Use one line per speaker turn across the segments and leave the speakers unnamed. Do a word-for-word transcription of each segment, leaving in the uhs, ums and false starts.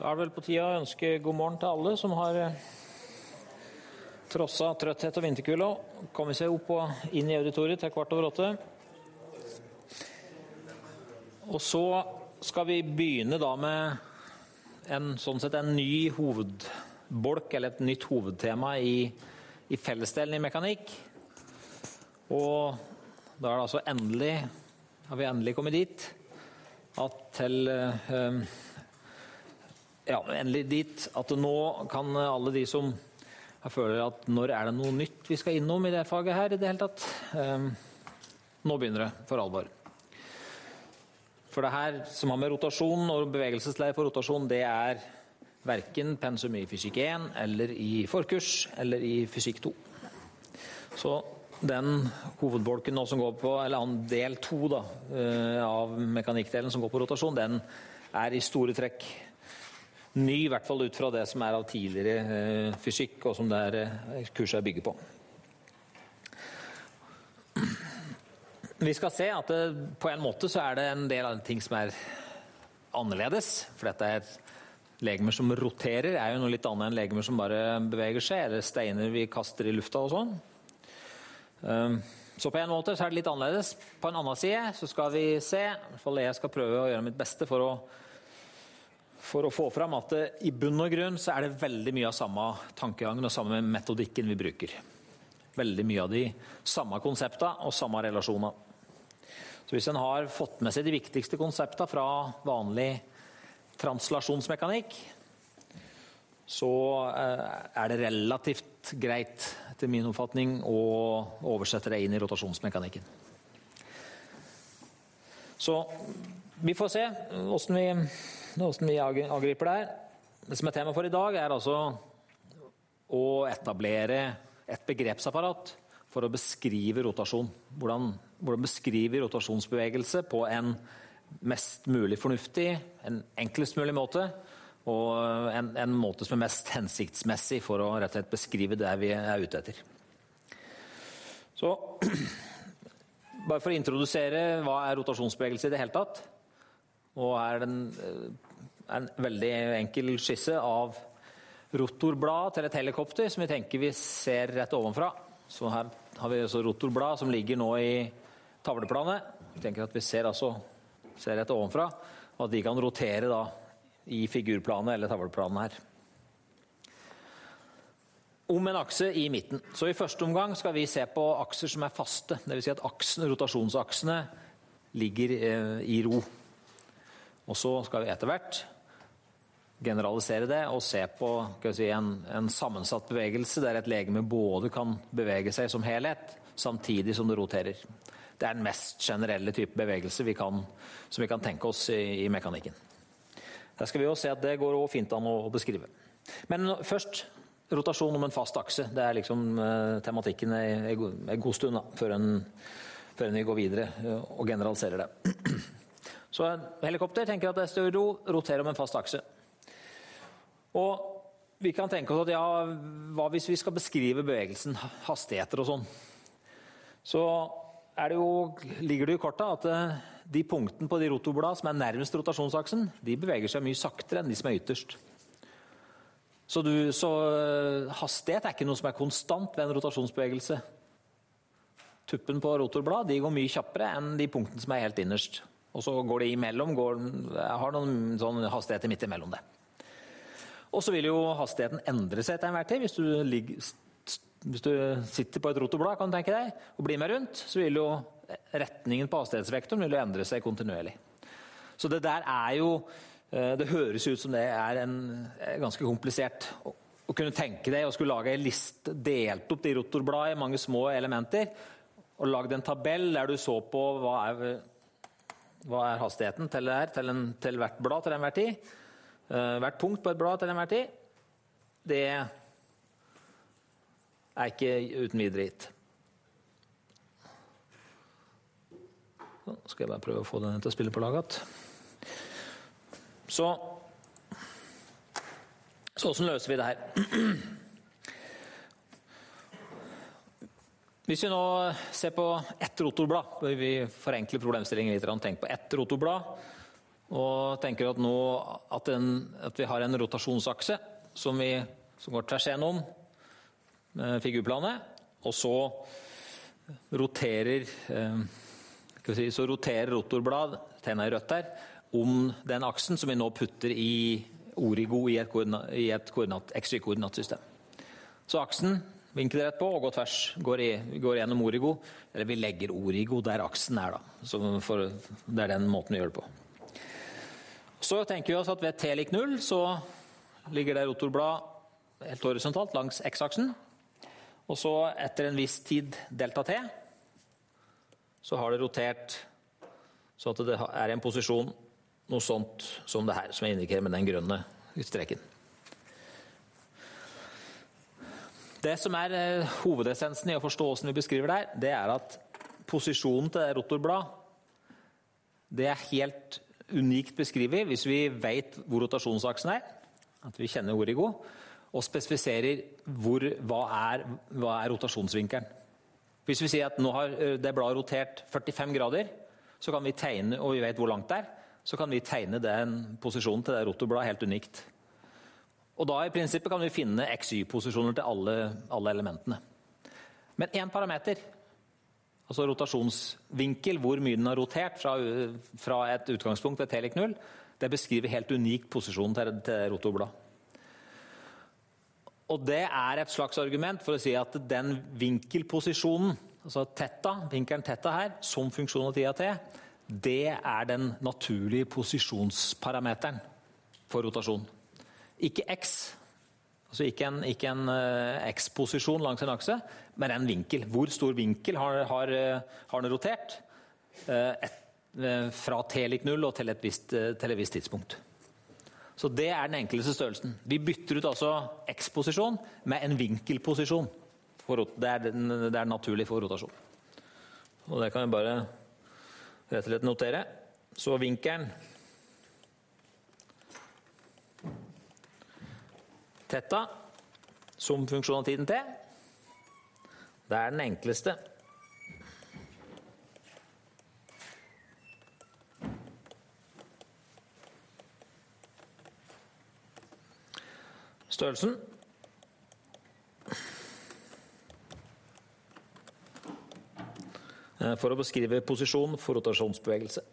Da er det vel på tida å ønske god morgen til alle som har trosset trøtthet og vinterkulde og kommet seg opp og inn i auditoriet til kvart over åtte. Og så skal vi begynne da med en, sånn sett, en ny hovedbolk, eller et nytt hovedtema i, i fellesdelen i mekanikk. Og da er det altså endelig, har vi endelig kommet dit, at til... Um, Ja, endelig dit at nå kan alle de som jeg føler at når er det noe nytt vi skal innom i det faget her i det hele tatt, um, nå begynner det for alvor. For det her som har med rotasjon og bevegelseslære for rotasjon, det er hverken pensum i fysikk én eller i forkurs eller i fysikk to. Så den hovedbolken nå som går på, eller del to da, av mekanikkdelen som går på rotasjon, den er i store trekk ny, i hvert fall ut fra det som er av tidligere eh, fysikk, og som det er, eh, kurset er bygget på. Vi skal se at det, på en måte så er det en del av ting som er annerledes, for dette er legemer som roterer, er jo noe litt annet enn legemer som bare beveger seg, eller steiner vi kaster i lufta og sånn. Um, så på en måte så er det litt annerledes. På en annen side så skal vi se, i hvert fall jeg skal prøve å gjøre mitt beste for å for å få fram at det, i bunn og grunn så er det veldig mye av samme tankegangen og samme metodikken vi bruker. Veldig mye av de samme konseptene og samme relasjoner. Så hvis en har fått med seg de viktigste konseptene fra vanlig translasjonsmekanikk, så er det relativt greit, etter min oppfatning, å oversette det inn i rotasjonsmekanikken. Så vi får se hvordan vi hvordan vi angriper det her. Det som er tema for i dag er altså å etablere et begrepsapparat for å beskrive rotasjon. Hvordan, hvordan beskrive rotasjonsbevegelse på en mest mulig fornuftig, en enklest mulig måte, og en, en måte som er mest hensiktsmessig for å rett og slett beskrive det vi er ute etter. Så, bare for å introdusere hva er rotasjonsbevegelse i det hele tatt, og her er en, en veldig enkel skisse av rotorblad til et helikopter som vi tenker vi ser rett ovenfra. Så her har vi altså rotorblad som ligger nå i tavleplanet. Vi tenker at vi ser, altså, ser rett ovenfra, og at de kan rotere da i figurplanet eller tavleplanet her. Om en akse i midten. Så i første omgang skal vi se på akser som er faste. Det vil si at aksen, rotasjonsaksene ligger eh, i ro. Og så skal vi etter hvert generalisere det og se på skal vi si, en, en sammensatt bevegelse der et legeme både kan bevege seg som helhet samtidig som det roterer. Det er den mest generelle type bevegelse vi kan, som vi kan tenke oss i, i mekanikken. Der skal vi også se at det går også fint an å, å beskrive. Men først rotasjon om en fast akse. Det er liksom uh, tematikken en god stund da, før en, før en går videre uh, og generaliserer det. Så en helikopter tenker at det er større ro, roterer om en fast akse. Og vi kan tenke oss at ja, hva hvis vi skal beskrive bevegelsen, hastigheter og sånn? Så er det jo, ligger det i kortet at de punktene på de rotorblad som er nærmest rotasjonsaksen, de beveger seg mye saktere enn de som er ytterst. Så, du, så hastighet er ikke noe som er konstant ved en rotasjonsbevegelse. Tuppen på rotorblad, de går mye kjappere enn de punktene som er helt innerst. Og så går det imellom, går, har noen sånn hastigheter midt imellom det. Og så vil jo hastigheten endre seg til en hver tid. Hvis du, ligger, hvis du sitter på et rotorblad, kan du tenke deg, og blir med rundt, så vil jo retningen på hastighetsvektoren vil jo endre seg kontinuerlig. Så det der er jo, det høres ut som det er en ganske komplisert å, å kunne tenke deg og skulle lage en liste, delt opp de rotorbladene i mange små elementer, og lage en tabell der du så på hva er Hva er hastigheten til, det her, til, en, til hvert blad til enhver tid? Uh, hvert punkt på et blad til enhver tid? Det er ikke uten videre hit. Så skal jeg bare prøve å få den til å spille på laget. Så, så hvordan løser vi det her? Hvis vi nå ser på ett rotorblad, vi forenkler problemstillingen litt, tenk på ett rotorblad, og tenker at nå at, en, at vi har en rotasjonsakse som, vi, som går tvers gjennom figurplanet, og så roterer, eh, skal vi si, så roterer rotorblad, tegnet i rødt der, om den aksen som vi nå putter i origo i et, koordinat, i et koordinat, X Y-koordinatsystem. Så aksen vinkler rett på og går tvers, går, i, går gjennom origo, eller vi legger origo der aksen er da, så for, det er den måten vi gjør det på. Så tenker vi oss at ved t lik null så ligger det rotorblad helt horisontalt langs x-aksen, og så etter en viss tid delta t, så har det rotert så at det er en posisjon noe sånt som det her, som jeg indikerer med den grønne streken. Det som er eh, hovedessensen i å forstå hvordan vi beskriver det her, det er at posisjonen til det rotorblad, det er helt unikt beskrivet hvis vi vet hvor rotasjonsaksen er, at vi kjenner origo, og spesifiserer hvor, hva, er, hva er rotasjonsvinkelen. Hvis vi sier at nå har det bladet rotert førtifem grader, så kan vi tegne, og vi vet hvor langt det er, så kan vi tegne den posisjonen til det rotorbladet helt unikt. Og da i prinsippet kan vi finne X Y-posisjoner til alle, alle elementene. Men en parameter, altså rotasjonsvinkel, hvor mye den har rotert fra, fra et utgangspunkt ved t lik null, det beskriver helt unik posisjon til, til rotorblad. Og det er et slags argument for å si at den vinkelposisjonen, altså theta, vinkelen theta her, som funksjon av tida t, det er den naturlige posisjonsparameteren for rotasjon. Ikke x, altså ikke en, ikke en uh, x-posisjon langs en akse, men en vinkel. Hvor stor vinkel har, har, har den rotert? Uh, et, uh, fra t lik null og til et visst, uh, til et visst tidspunkt. Så det er den enkleste størrelsen. Vi bytter ut altså x-posisjon med en vinkelposisjon. For, det, er den, det er naturlig for rotasjon. Og det kan vi bare rett og slett notere. Så vinkelen theta som funksjon av tiden t, det er den enkleste. Størrelsen for å beskrive posisjon for rotasjonsbevegelse.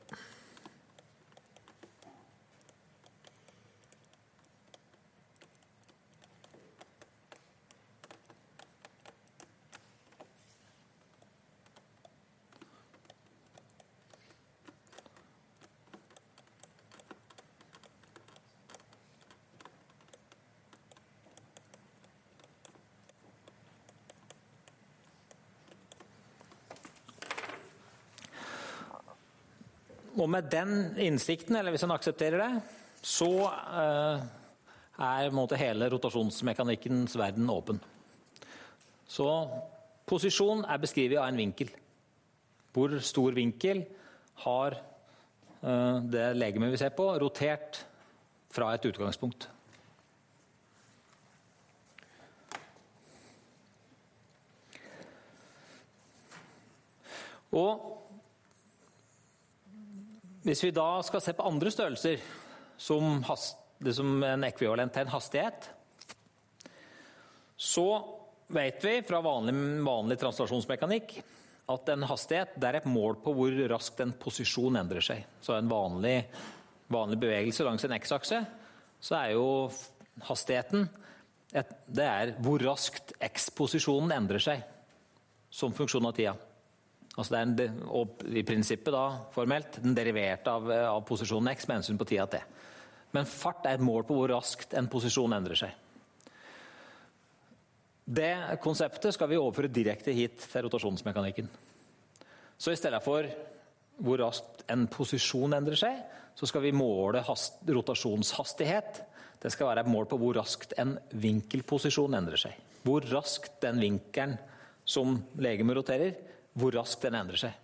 Og med den innsikten, eller hvis en aksepterer det, så eh, er måte, hele rotasjonsmekanikkens verden åpen. Så posisjon er beskrevet av en vinkel. Hvor stor vinkel har eh, det legemet vi ser på rotert fra et utgangspunkt. Og hvis vi da skal se på andre størrelser som, hast, som en ekvivalent til en hastighet, så vet vi fra vanlig, vanlig translasjonsmekanikk at en hastighet det er et mål på hvor raskt en posisjon endrer seg. Så en vanlig, vanlig bevegelse langs en x-akse, så er jo hastigheten et, det er hvor raskt x-posisjonen endrer seg som funksjon av tida. Altså det er en, og i prinsippet da, formelt, den deriverte av, av posisjonen x med hensyn på tida t. Men fart er et mål på hvor raskt en posisjon endrer seg. Det konseptet skal vi overføre direkte hit til rotasjonsmekanikken. Så i stedet for hvor raskt en posisjon endrer seg, så skal vi måle hast, rotasjonshastighet. Det skal være et mål på hvor raskt en vinkelposisjon endrer seg. Hvor raskt den vinkelen som legemet roterer, hvor raskt den endrer seg.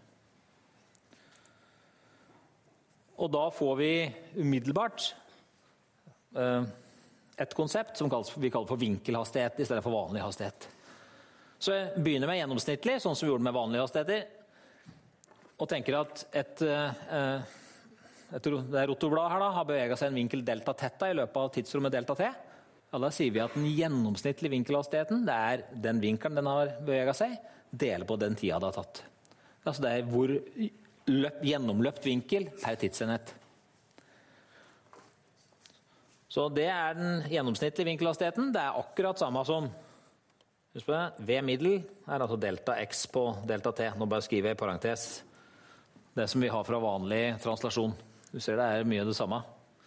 Og da får vi umiddelbart eh, et konsept som vi kaller for vinkelhastighet i stedet for vanlig hastighet. Så jeg begynner med gjennomsnittlig, sånn som vi gjorde med vanlige hastigheter, og tenker at et, eh, et rotorblad her da, har beveget seg en vinkel delta teta i løpet av tidsrommet delta t, ja, da sier vi at den gjennomsnittlige vinkelhastigheten, det er den vinkelen den har beveget seg, deler på den tida det har tatt. Altså det er hvor løp, gjennomløpt vinkel per tidsenhet. Så det er den gjennomsnittlige vinkelhastigheten. Det er akkurat samme som, husk på det, V middel er altså delta x på delta t. Nå bare skriver jeg i parentes det som vi har fra vanlig translasjon. Du ser det er mye det samme.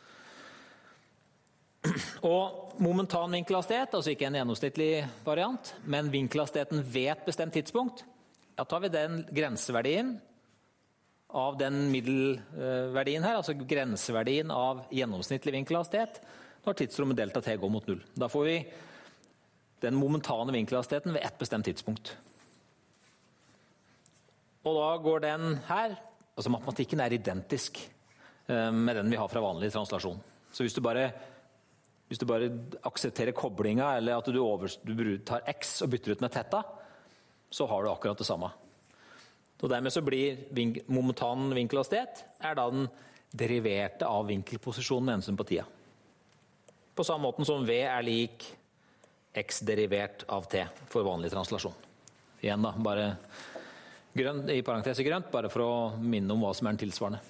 Og momentan vinkelhastighet, altså ikke en gjennomsnittlig variant, men vinkelhastigheten ved et bestemt tidspunkt, da tar vi den grenseverdien av den middelverdien her, altså grenseverdien av gjennomsnittlig vinkelhastighet, når tidsrommet delta t går mot null. Da får vi den momentane vinkelhastigheten ved et bestemt tidspunkt. Og da går den her, altså matematikken er identisk med den vi har fra vanlig translasjon. Så hvis du bare Hvis du bare aksepterer koblinga, eller at du, over, du tar x og bytter ut med teta, så har du akkurat det samme. Og dermed så blir vink, momentan vinkelhastighet er da den deriverte av vinkelposisjonen med hensyn på tida. På samme måten som v er lik x derivert av t for vanlig translasjon. Igjen da, bare grønt, i parentes i grønt, bare for å minne om hva som er den tilsvarende.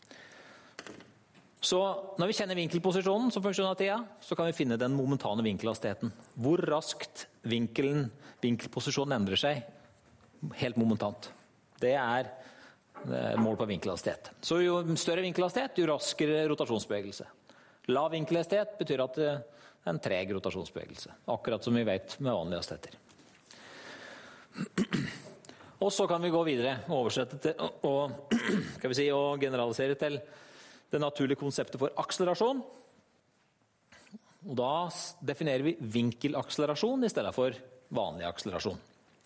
Så når vi kjenner vinkelposisjonen som funksjon av tida, så kan vi finne den momentane vinkelhastigheten. Hvor raskt vinkelen, vinkelposisjonen endrer seg helt momentant. Det er mål på vinkelhastighet. Så jo større vinkelhastighet, jo raskere rotasjonsbevegelse. Lav vinkelhastighet betyr at det er en treg rotasjonsbevegelse. Akkurat som vi vet med vanlige hastigheter. Og så kan vi gå videre og oversette til, og, skal vi si, og generalisere til det naturlige konseptet for akselerasjon. Og da definerer vi vinkelakselerasjon i stedet for vanlig akselerasjon.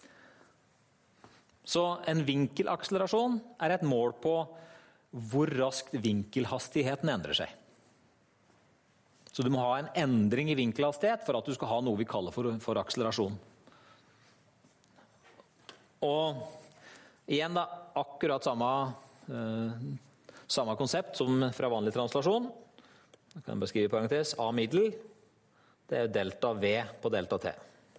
Så en vinkelakselerasjon er et mål på hvor raskt vinkelhastigheten endrer seg. Så du må ha en endring i vinkelhastighet for at du skal ha noe vi kaller for, for akselerasjon. Og igjen da, akkurat samme eh, Samme konsept som fra vanlig translasjon. Jeg kan beskrive i parentes. A middel, det er delta V på delta T.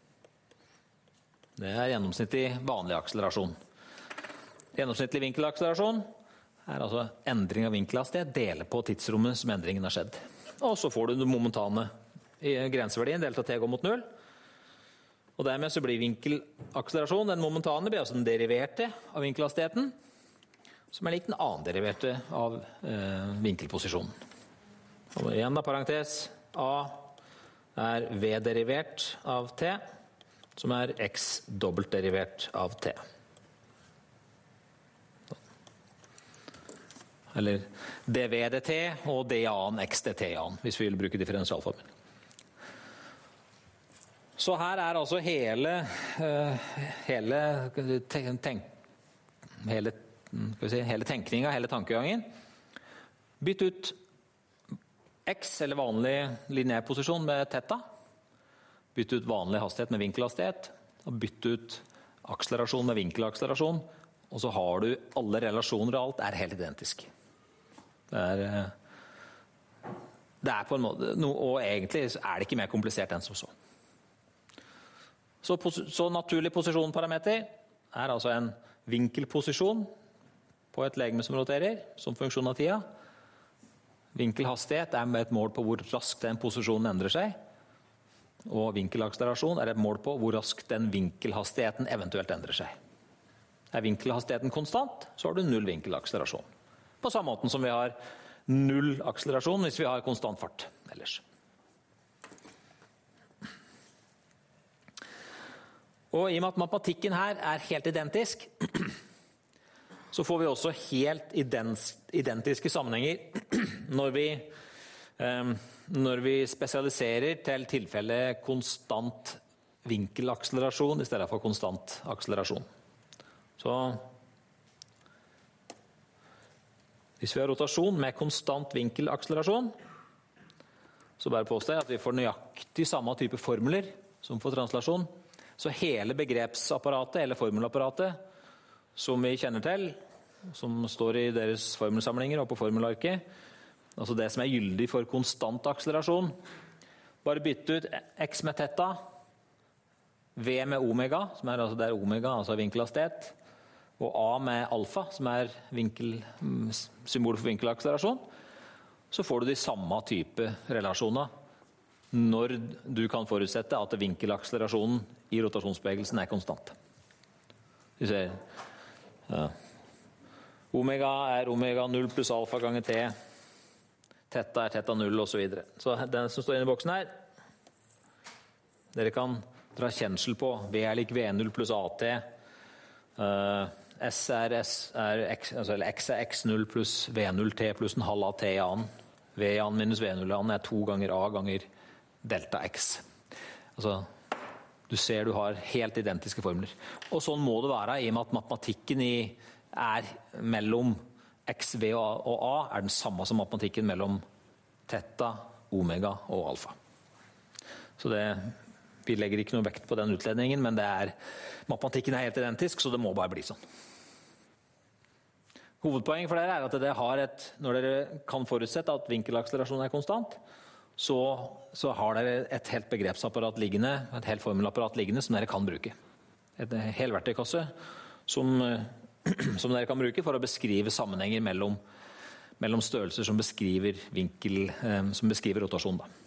Det er gjennomsnittlig vanlig akselerasjon. Gjennomsnittlig vinkelakselerasjon er altså endring av vinkelhastighet, dele på tidsrommet som endringen har skjedd. Og så får du den momentane i grenseverdien, delta T går mot null. Og dermed så blir vinkelakselerasjon, den momentane, blir altså den deriverte av vinkelhastigheten, som er lik den annen deriverte av eh, vinkelposisjonen. Og igjen da, parentes, A er V derivert av T, som er X dobbelt derivert av T. Eller dv dt og d-an x dt-an, hvis vi vil bruke differensialformen. Så her er altså hele, uh, hele, tenk, hele Skal vi si, hele tenkninga, hele tankegangen. Bytt ut x, eller vanlig lineær posisjon med teta. Bytt ut vanlig hastighet med vinkelhastighet. Og bytt ut akselerasjon med vinkelakselerasjon. Og så har du alle relasjoner og alt er helt identisk. Det er, det er på en måte, og egentlig er det ikke mer komplisert enn som så. Så, så naturlig posisjonparameter er altså en vinkelposisjon på et legeme som roterer, som funksjon av tida. Vinkelhastighet er med et mål på hvor raskt den posisjonen endrer seg. Og vinkelakselerasjon er et mål på hvor raskt den vinkelhastigheten eventuelt endrer seg. Er vinkelhastigheten konstant, så har du null vinkelakselerasjon. På samme måte som vi har null akselerasjon hvis vi har konstant fart ellers. Og i og med at matematikken her er helt identisk, så får vi også helt identiske sammenhenger når vi, eh, når vi spesialiserer til tilfelle konstant vinkelakselerasjon i stedet for konstant akselerasjon. Så hvis vi har rotasjon med konstant vinkelakselerasjon, så bare påstår jeg at vi får nøyaktig samme type formler som for translasjon. Så hele begrepsapparatet, eller formelapparatet, som vi kjenner til, som står i deres formelsamlinger og på formelarket. Altså det som er gyldig for konstant akselerasjon. Bare bytte ut x med theta, v med omega, som er altså der omega, altså vinkelhastighet, og a med alfa, som er vinkel, symbol for vinkelakselerasjon. Så får du de samme type relasjoner når du kan forutsette at vinkelakselerasjonen i rotasjonsbevegelsen er konstant. Vi ser, ja. Omega er omega null pluss alfa ganger t, theta er theta null og så videre. Så den som står inne i boksen her, dere kan dra kjensel på v er lik v null pluss at, uh, s er, s er x, altså, eller x er x null pluss v null t pluss en halv av t i annen. V i annen minus v null i annen er to ganger a ganger delta x. Altså, du ser du har helt identiske formler. Og sånn må det være i og med at matematikken i, er mellom x, v og a er den samme som matematikken mellom theta, omega og alfa. Så det, vi legger ikke noe vekt på den utledningen, men det er, matematikken er helt identisk, så det må bare bli sånn. Hovedpoenget for dere er at dere har et, når dere kan forutsette at vinkelakselerasjonen er konstant, så, så har dere et helt begrepsapparat liggende, et helt formelapparat liggende som dere kan bruke. Et hel verktøykasse som, som dere kan bruke for å beskrive sammenhenger mellom, mellom størrelser som beskriver vinkel, som beskriver rotasjon. Da.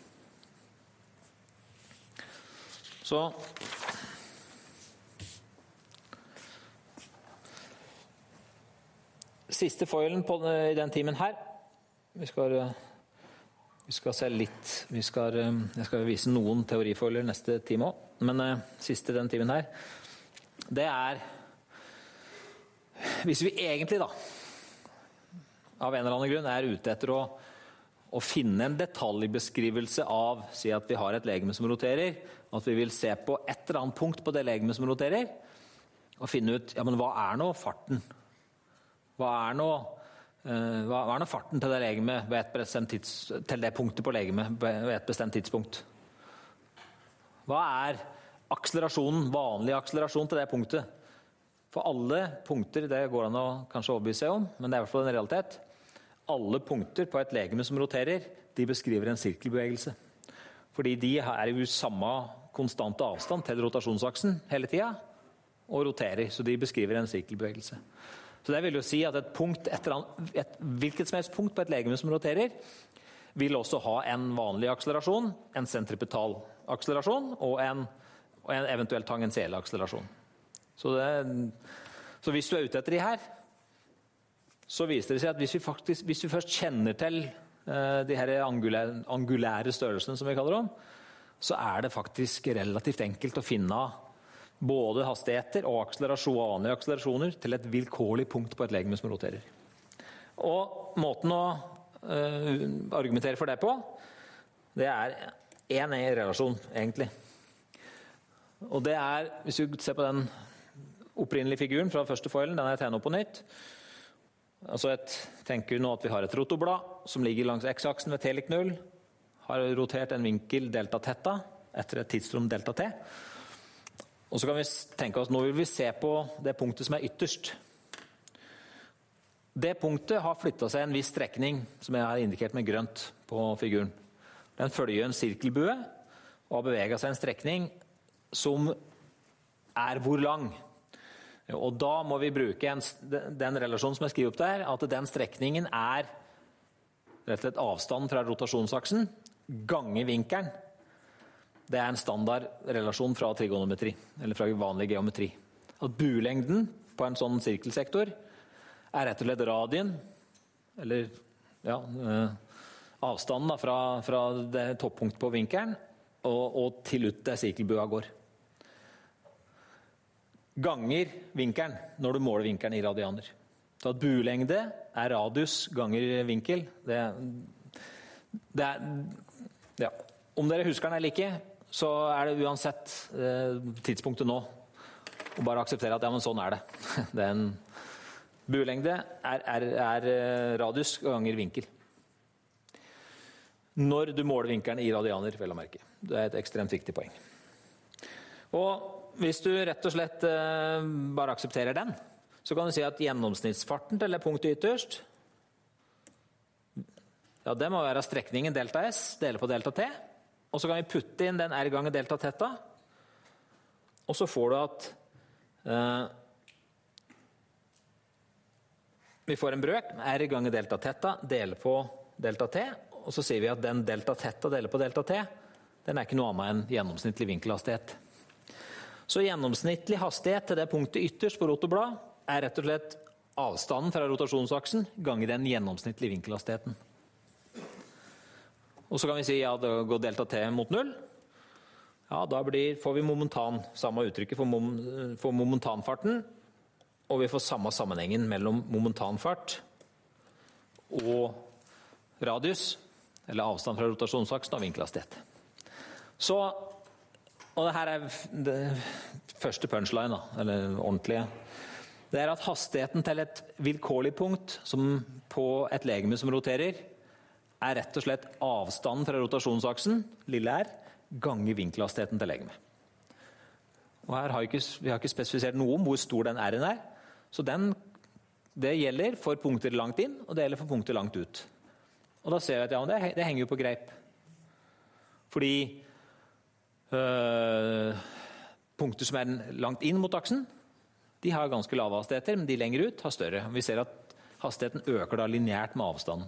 Så siste foilen på, i den timen her. Vi skal, vi skal se litt, vi skal, jeg skal vise noen teorifoiler neste time også, men uh, siste den timen her, det er, hvis vi egentlig da, av en eller annen grunn, er ute etter å, å finne en detaljbeskrivelse av, si at vi har et legeme som roterer, at vi vil se på et eller annet punkt på det legeme som roterer, og finne ut, ja, men hva er nå farten? Hva er nå, uh, hva er nå farten til det legemet ved et bestemt tids, til det punktet på legemet ved et bestemt tidspunkt? Hva er akselerasjonen, vanlig akselerasjon til det punktet? For alle punkter, det går an å kanskje overbevise om, men det er i hvert fall en realitet. Alle punkter på et legeme som roterer, de beskriver en sirkelbevegelse. Fordi de er jo samme konstante avstand til rotasjonsaksen hele tiden, og roterer, så de beskriver en sirkelbevegelse. Så det vil jo si at et punkt, et, et, hvilket som helst punkt på et legeme som roterer, vil også ha en vanlig akselerasjon, en sentripetal akselerasjon og en, og en eventuelt tangentiell akselerasjon. Så, det, så hvis du er ute etter de her, så viser det seg at hvis vi, faktisk, hvis vi først kjenner til uh, de her angulære, angulære størrelsene som vi kaller dem, så er det faktisk relativt enkelt å finne både hastigheter og akselerasjon, vanlige akselerasjoner til et vilkårlig punkt på et legeme som roterer. Og måten å uh, argumentere for det på, det er en relasjon, egentlig. Og det er, hvis du ser på den opprinnelige figuren fra første foilen, den er tegnet opp på nytt. Altså et, tenker nå at vi har et rotorblad som ligger langs x-aksen ved t lik null, har rotert en vinkel delta theta etter et tidsrom delta t. Og så kan vi tenke oss, nå vil vi se på det punktet som er ytterst. Det punktet har flyttet seg en viss strekning, som jeg har indikert med grønt på figuren. Den følger en sirkelbue, og har beveget seg en strekning som er hvor lang. Og da må vi bruke en, den relasjonen som jeg skriver opp der, at den strekningen er rett og slett avstand fra rotasjonsaksen, ganger vinkelen. Det er en standardrelasjon fra trigonometri, eller fra vanlig geometri. At buelengden på en sånn sirkelsektor er rett og slett radien, eller ja, avstanden da, fra, fra det toppunktet på vinkelen, og, og til ut der sirkelbua går. Ganger vinkelen, når du måler vinkelen i radianer. Så at buelengde er radius ganger vinkel. Det, det er, ja. Om dere husker den eller ikke, så er det uansett eh, tidspunktet nå. Og bare akseptere at ja, men sånn er det. Det er en buelengde er, er, er radius ganger vinkel. Når du måler vinkelen i radianer, vel å merke. Det er et ekstremt viktig poeng. Og hvis du rett og slett eh, bare aksepterer den, Så kan du si at gjennomsnittsfarten til det punktet ytterst, ja, det må være strekningen delta S, dele på delta T, og så kan vi putte inn den R ganger delta theta, og så får du at eh, vi får en brøk, R ganger delta theta, dele på delta T, og så sier vi at den delta theta deler på delta T, den er ikke noe annet enn gjennomsnittlig vinkelhastighet. Så gjennomsnittlig hastighet til det punktet ytterst på rotorblad er rett og slett avstanden fra rotasjonsaksen ganger den gjennomsnittlige vinkelhastigheten. Og så kan vi si ja, da går delta T mot null. Ja, da blir, får vi momentan, samme uttrykket for, mom, for momentanfarten, og vi får samme sammenhengen mellom momentanfart og radius, eller avstand fra rotasjonsaksen og vinkelhastighet. Så, og det her er det første punchline, da, eller ordentlige, det er at hastigheten til et vilkårlig punkt som på et legeme som roterer, er rett og slett avstanden fra rotasjonsaksen, lille r, ganger vinkelhastigheten til legemet. Og her har vi, ikke, vi har ikke spesifisert noe om hvor stor den r-en er, så den, det gjelder for punkter langt inn, og det gjelder for punkter langt ut. Og da ser vi at ja, det, det henger jo på greip. Fordi øh, punkter som er langt inn mot aksen, de har ganske lave hastigheter, men de lenger ut har større. Vi ser at hastigheten øker da lineært med avstanden.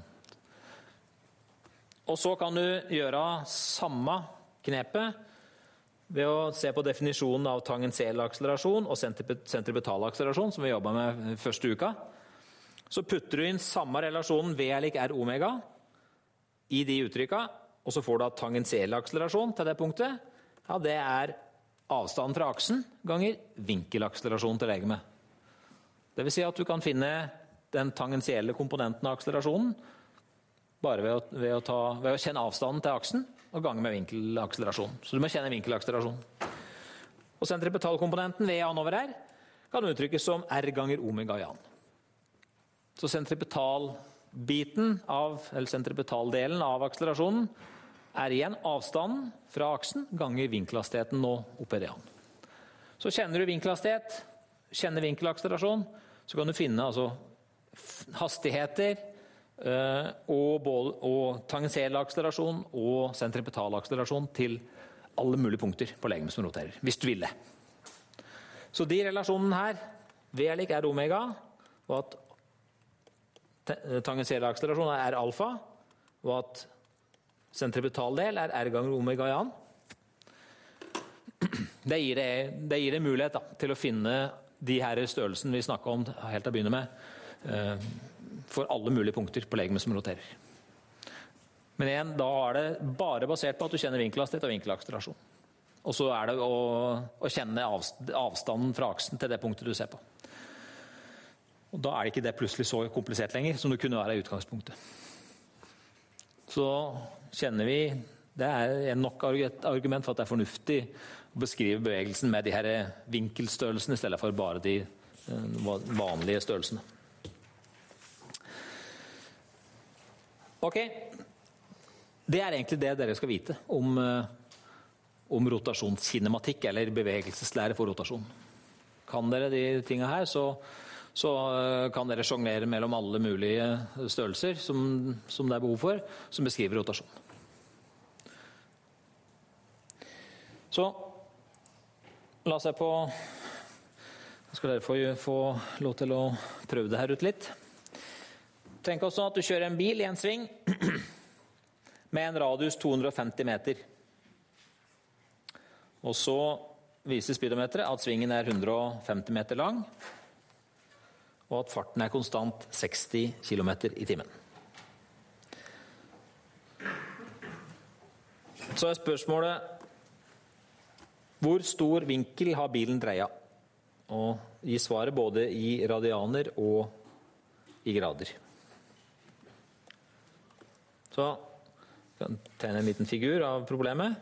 Og så kan du gjøre samme knepet ved å se på definisjonen av tangensiell akselerasjon og sentripetal akselerasjon, som vi jobbet med første uka. Så putter du inn samme relasjonen V er lik R omega i de uttrykka, og så får du at tangensiell akselerasjon til det punktet. Ja, det er avstanden fra aksen ganger vinkelakselerasjon til legemet. Det vil si at du kan finne den tangensielle komponenten av akselerasjonen bare ved å, ved å, ta, ved å kjenne avstanden til aksen og gange med vinkelakselerasjon. Så du må kjenne vinkelakselerasjon. Og sentripetalkomponenten V an over R kan uttrykkes som R ganger omega i an. Så sentripetalbiten av, eller sentripetaldelen av akselerasjonen er igjen avstanden fra aksen ganger vinkelhastigheten nå oppe i an. Så kjenner du vinkelhastighet, kjenner vinkelakselerasjon, så kan du finne altså, hastigheter Uh, og, og tangensiell akselerasjon og sentripetal akselerasjon til alle mulige punkter på legemet som roterer, hvis du vil det. Så de relasjonene her, V er lik R omega, og at tangensiell akselerasjon er R alfa, og at sentripetal del er R ganger omega i an, det gir det, det gir det mulighet da, til å finne de her størrelsen vi snakket om helt til å begynne med, uh, for alle mulige punkter på legemet som roterer. Men igjen, da er det bare basert på at du kjenner vinkelhastighet og vinkelakselerasjon. Og så er det å, å kjenne avstanden fra aksen til det punktet du ser på. Og da er det ikke det plutselig så komplisert lenger som det kunne være i utgangspunktet. Så kjenner vi, det er nok argument for at det er fornuftig å beskrive bevegelsen med de her vinkelstørrelsene i stedet for bare de vanlige størrelsene. Ok, det er egentlig det dere skal vite om, om rotasjonskinematikk eller bevegelseslære for rotasjon. Kan dere de tingene her, så, så kan dere sjonglere mellom alle mulige størrelser som, som det er behov for, som beskriver rotasjon. Så, la oss se på, skal dere få, få lov til å prøve det her ut litt. Tenk også at du kjører en bil i en sving med en radius to hundre og femti meter. Og så viser speedometeret at svingen er hundre og femti meter lang, og at farten er konstant seksti kilometer i timen. Så er spørsmålet, hvor stor vinkel har bilen dreia? Og gi svaret både i radianer og i grader. Så jeg kan tegne en liten figur av problemet.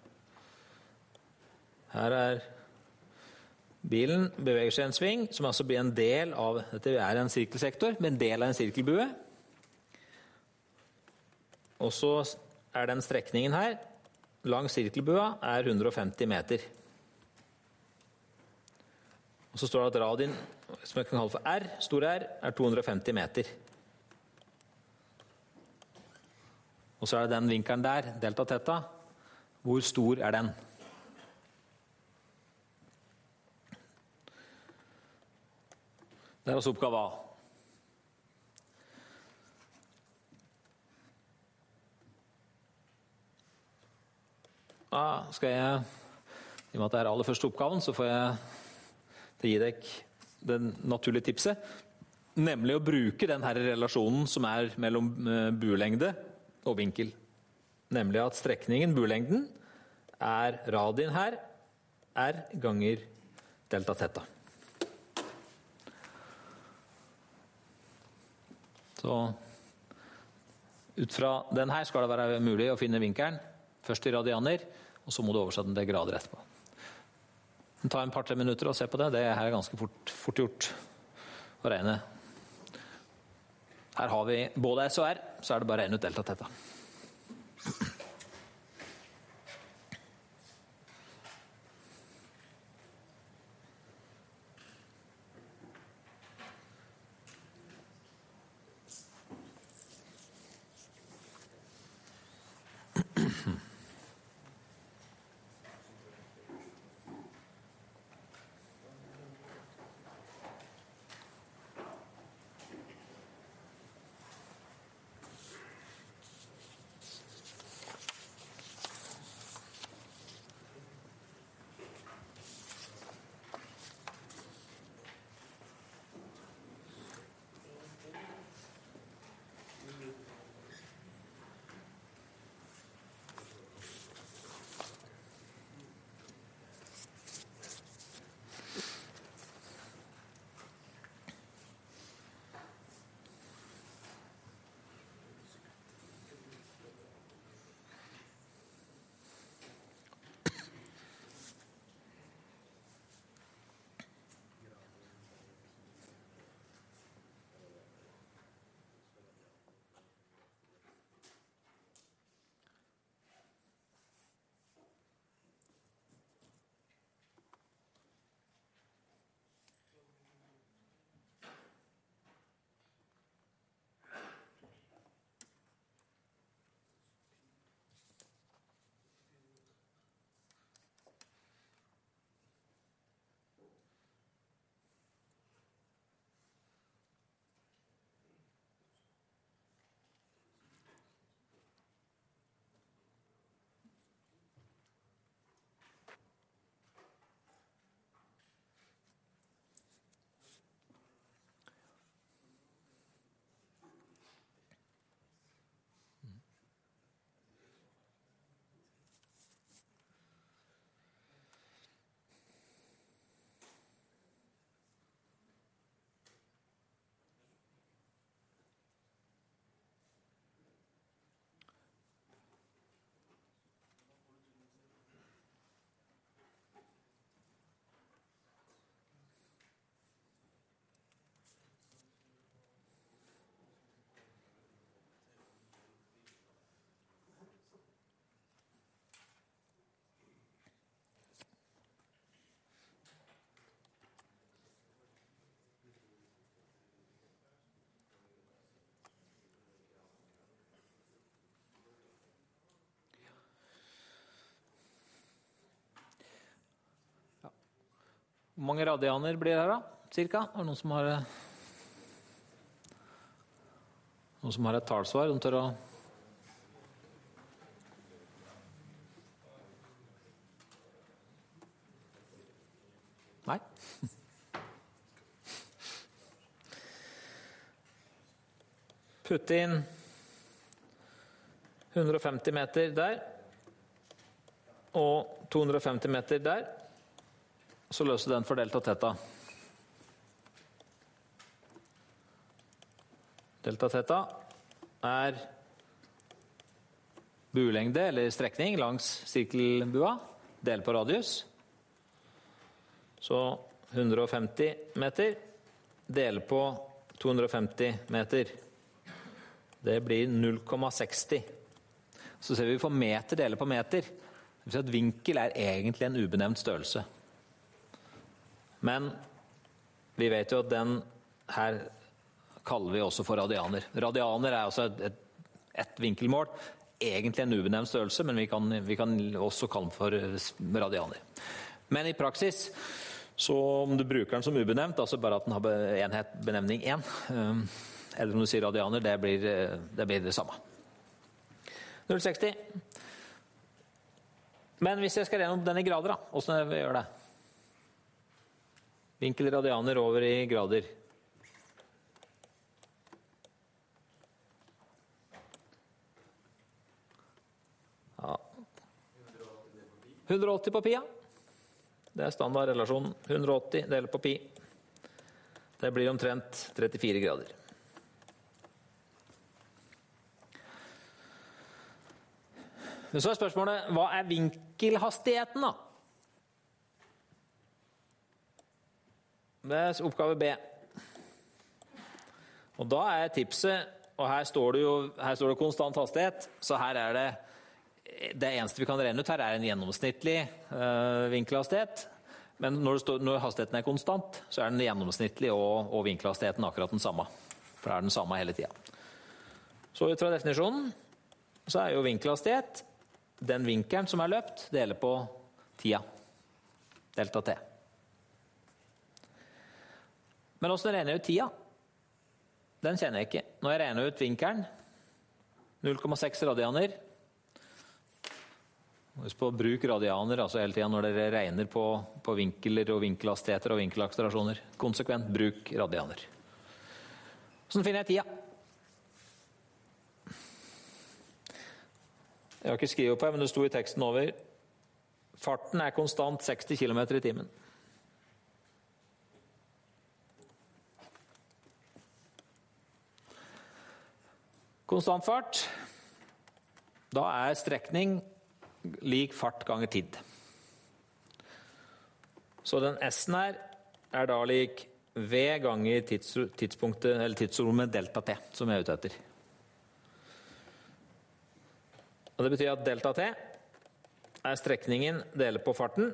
Her er bilen, beveger seg en sving, som altså blir en del av, dette er en sirkelsektor, men en del av en sirkelbue. Og så er den strekningen her, langs sirkelbua, er hundre og femti meter. Og så står det at radien, som jeg kan kalle for R, stor R, er to hundre og femti meter. Og så er det den vinkelen der, delta theta. Hvor stor er den? Det er altså oppgave A. Da skal jeg, i og med at det er aller første oppgaven, så får jeg til å gi deg den naturlige tipset, nemlig å bruke den her relasjonen som er mellom buelengde og vinkel. Nemlig at strekningen, buelengden, er radien her, R ganger delta theta. Så ut fra den her skal det være mulig å finne vinkelen, først i radianer, og så må du oversette den til grader etterpå. Ta en par-tre minutter og se på det. Det er ganske fort, fort gjort å regne. Her har vi både S og R, så er det bare å regne ut delta theta. Hvor mange radianer blir det her da, cirka? Er det noen som har, noen som har et talsvar? De tør å... Nei? Putt inn hundre og femti meter der, og to hundre og femti meter der. Så løser den for delta theta. Delta theta er buelengde eller strekning langs sirkelbua, del på radius. Så hundre og femti meter, del på to hundre og femti meter. Det blir null komma seksti. Så ser vi for meter deler på meter. Det vil si at vinkel er egentlig en ubenevnt størrelse. Men Vi vet jo at den her kaller vi også for radianer. Radianer er altså et, et, et vinkelmål, egentlig en ubenevnt størrelse, men vi kan, vi kan også kalle den for radianer. Men i praksis, så om du bruker den som ubenevnt, altså bare at den har enhet benevning én, eller om du sier radianer, det blir det, blir det samme. null komma seksti. Men hvis jeg skal regne opp den i grader, da, hvordan jeg gjør det? Vinkel radianer over i grader. Ja. hundre og åtti på pi, ja. Det er standardrelasjonen. hundre og åtti deler på pi. Det blir omtrent trettifire grader. Så er spørsmålet, hva er vinkelhastigheten da? Det er oppgave B. Og da er tipset, og her står det jo her står det konstant hastighet, så her er det det eneste vi kan regne ut her er en gjennomsnittlig uh, vinkelhastighet. Men når, det står, når hastigheten er konstant, så er den gjennomsnittlig og, og vinkelhastigheten akkurat den samme. For det er den samme hele tiden. Så ut fra definisjonen, så er jo vinkelhastighet den vinkelen som er løpt, deler på tida. Delta T. Men hvordan regner jeg ut tida? Den kjenner jeg ikke. Når jeg regner ut vinkelen, null komma seks radianer. Husk på bruk radianer, altså hele tiden når dere regner på, på vinkler og vinkelhastigheter og vinkelakselerasjoner. Konsekvent bruk radianer. Sånn finner jeg tida. Jeg har ikke skrevet opp her, men det sto i teksten over. Farten er konstant seksti kilometer i timen. Konstant fart, da er strekning lik fart ganger tid. Så den S-en her er da lik V ganger tids, tidspunktet, eller tidsrommet delta T, som jeg er ute etter. Og det betyr at delta T er strekningen deler på farten.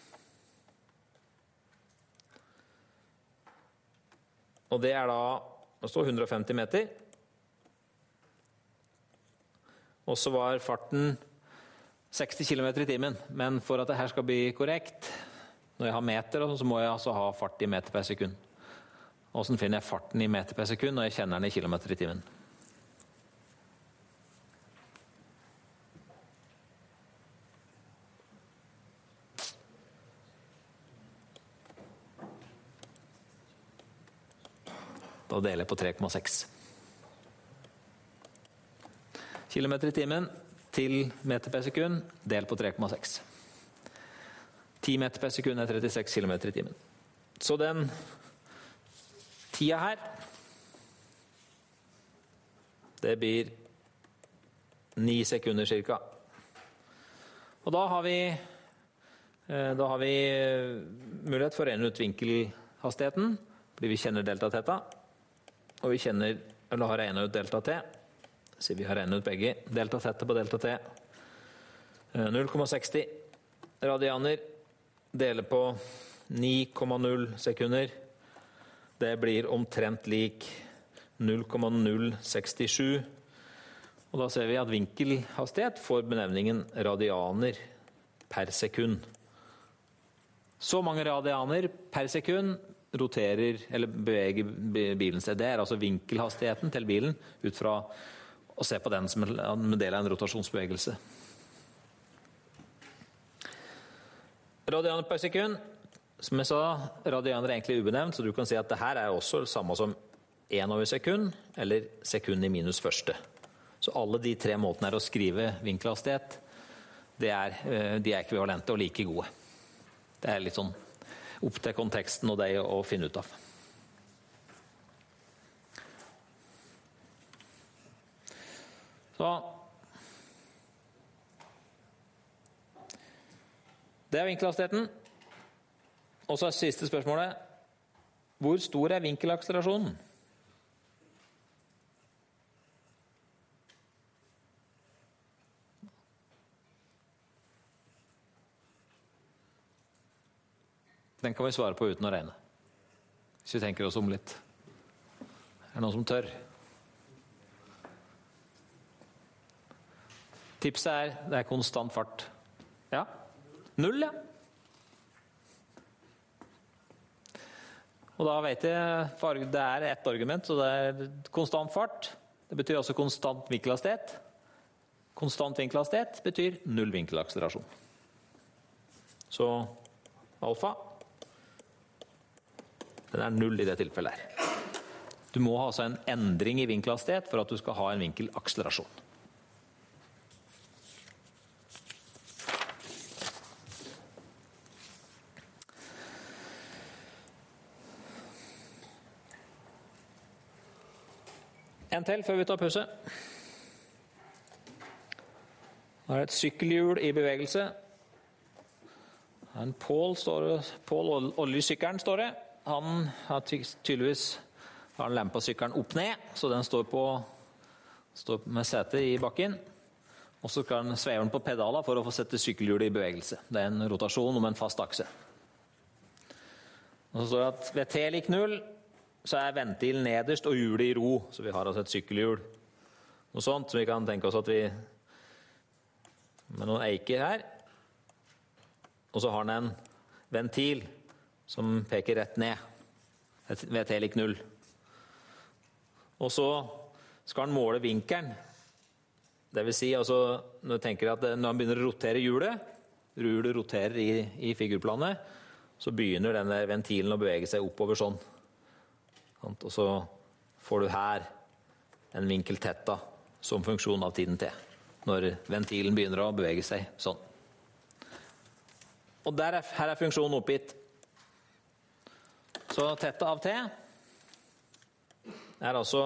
Og det er da, det står hundre og femti meter. Og så var farten seksti kilometer i timen. Men for at det her skal bli korrekt, når jeg har meter, så må jeg altså ha fart i meter per sekund. Hvordan finner jeg farten i meter per sekund når jeg kjenner den i kilometer i timen? Da deler jeg på tre komma seks. Kilometer i timen til meter per sekund, del på tre komma seks. ti meter per sekund er trettiseks kilometer i timen. Så den tida her, det blir ni sekunder cirka. Og da har vi, da har vi mulighet for å regne ut vinkelhastigheten, fordi vi kjenner delta theta, og vi kjenner, eller har regnet ut delta T, så vi har regnet ut begge. Delta theta på delta T. null komma seksti radianer deler på ni komma null sekunder. Det blir omtrent lik null komma null sekstisju. Og da ser vi at vinkelhastighet får benevningen radianer per sekund. Så mange radianer per sekund roterer eller beveger bilen seg. Det er altså vinkelhastigheten til bilen ut fra å se på den som en del av en rotasjonsbevegelse. Radianer per sekund, som jeg sa, radianer er egentlig ubenevnt, så du kan si at det her er også det samme som én over sekund, eller sekund i minus første. Så alle de tre måtene er å skrive vinkelhastighet, det er, de er ekvivalente og like gode. Det er litt sånn opp til konteksten og det å finne ut av. Så det er vinkelhastigheten. Og så er siste spørsmålet: hvor stor er vinkelakselerasjonen? Den kan vi svare på uten å regne. hvis vi tenker oss om litt. Er det noen som tør? Tipset er, det er konstant fart. Ja? Null, ja. Og da vet jeg, det er ett argument, så det er konstant fart. Det betyr også konstant vinkelhastighet. Konstant vinkelhastighet betyr null vinkelakselerasjon. Så alfa, den er null i det tilfellet her. Du må ha altså en endring i vinkelhastighet for at du skal ha en vinkelakselerasjon. En til før vi tar pause. Her er et sykkelhjul i bevegelse. En Pål står det, Pål oljesykkelen står det. Han har tydeligvis har en lempe på sykkelen opp ned, så den står, på, står med setet i bakken. Og så skal den sveve den på pedaler for å få sette sykkelhjulet i bevegelse. Det er en rotasjon om en fast akse. Og så står det at ved T lik null, så er ventilen nederst og hjulet i ro, så vi har altså et sykkelhjul. Noe sånt, så vi kan tenke oss at vi med noen eiker her, og så har den en ventil som peker rett ned ved T lik null. Og så skal den måle vinkelen. Det vil si, altså, når du tenker at når den begynner å rotere hjulet, hjulet roterer i, i figurplanet, så begynner denne ventilen å bevege seg oppover sånn. Og så får du her en vinkel theta som funksjon av tiden T, når ventilen begynner å bevege seg sånn. Og der er, her er funksjonen oppgitt. Så theta av T er altså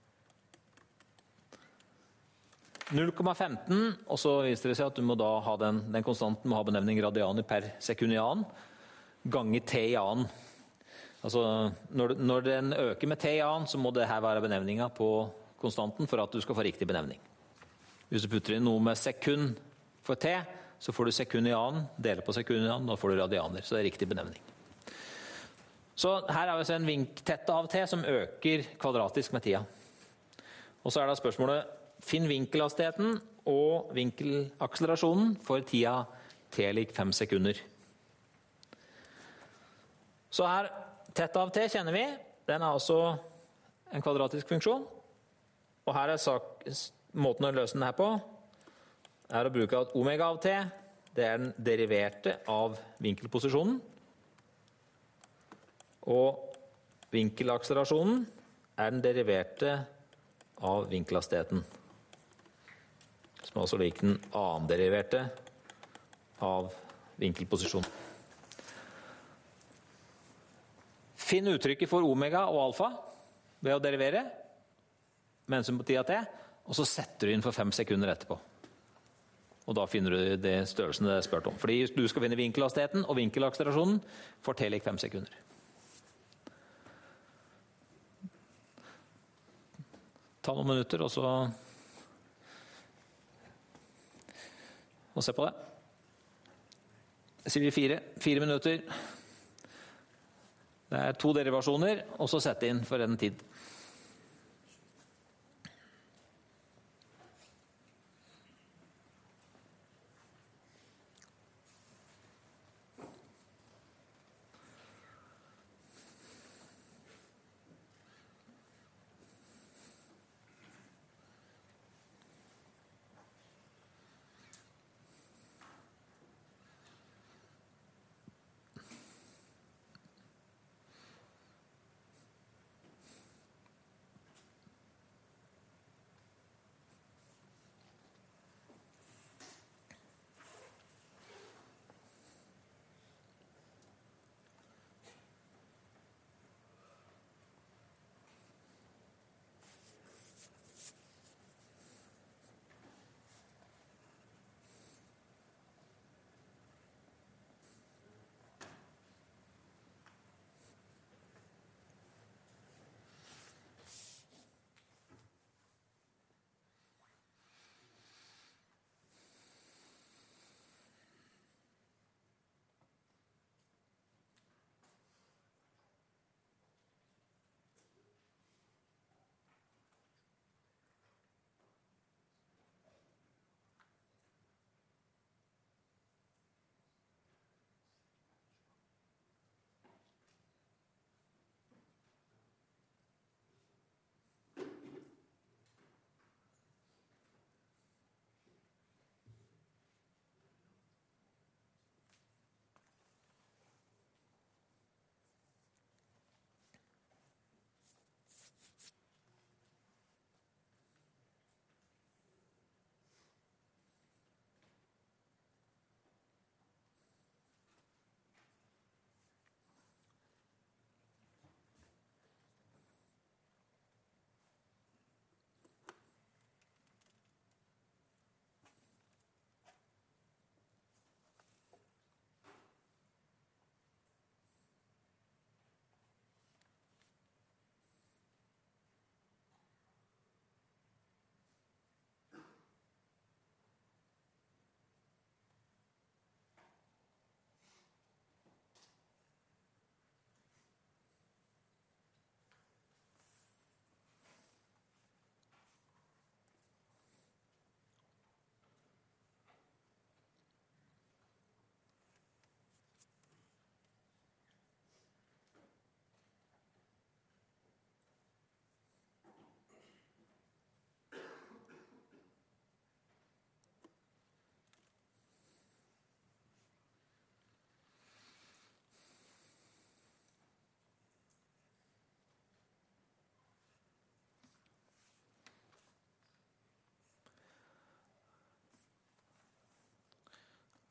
null komma femten, og så viser det seg at du må da ha den, den konstanten må ha benevning radianer per sekund i annen, ganger T i annen. Altså, når, når den øker med T i annen, så må det her være benevninga på konstanten for at du skal få riktig benevning. Hvis du putter inn noe med sekund for T, så får du sekund i annen, deler på sekund i annen, da får du radianer, så det er riktig benevning. Så her er vi en vinktette av T som øker kvadratisk med tida. Og så er det spørsmålet, finn vinkelhastigheten og vinkelakselerasjonen for tida T lik fem sekunder. Så her, tetta av T kjenner vi, den er altså en kvadratisk funksjon. Og her er sak, måten å løse den her på, er å bruke at omega av T, det er den deriverte av vinkelposisjonen. Og vinkelakselerasjonen er den deriverte av vinkelhastigheten. Som er altså lik den annen deriverte av vinkelposisjonen. Finn uttrykket for omega og alfa ved å derivere med hensyn på tida T, og så setter du inn for fem sekunder etterpå. Og da finner du det størrelsen det er spørt om. Fordi du skal finne vinkelhastigheten og vinkelakselerasjonen for T lik fem sekunder. Ta noen minutter, og så og se på det. Jeg sier vi fire, fire minutter. Det er to derivasjoner, og så sette inn for en tid.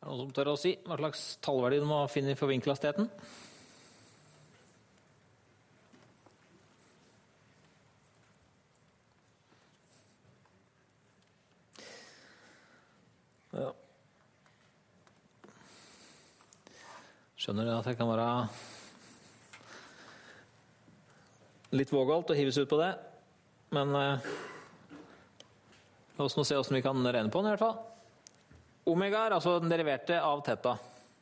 Er det noen som tør å si hva slags tallverdi du må finne for vinkelhastigheten? Ja. Skjønner at det kan være litt vågalt å hives ut på det, men eh, la oss nå se hvordan vi kan regne på den i hvert fall. Omega er altså den deriverte av theta.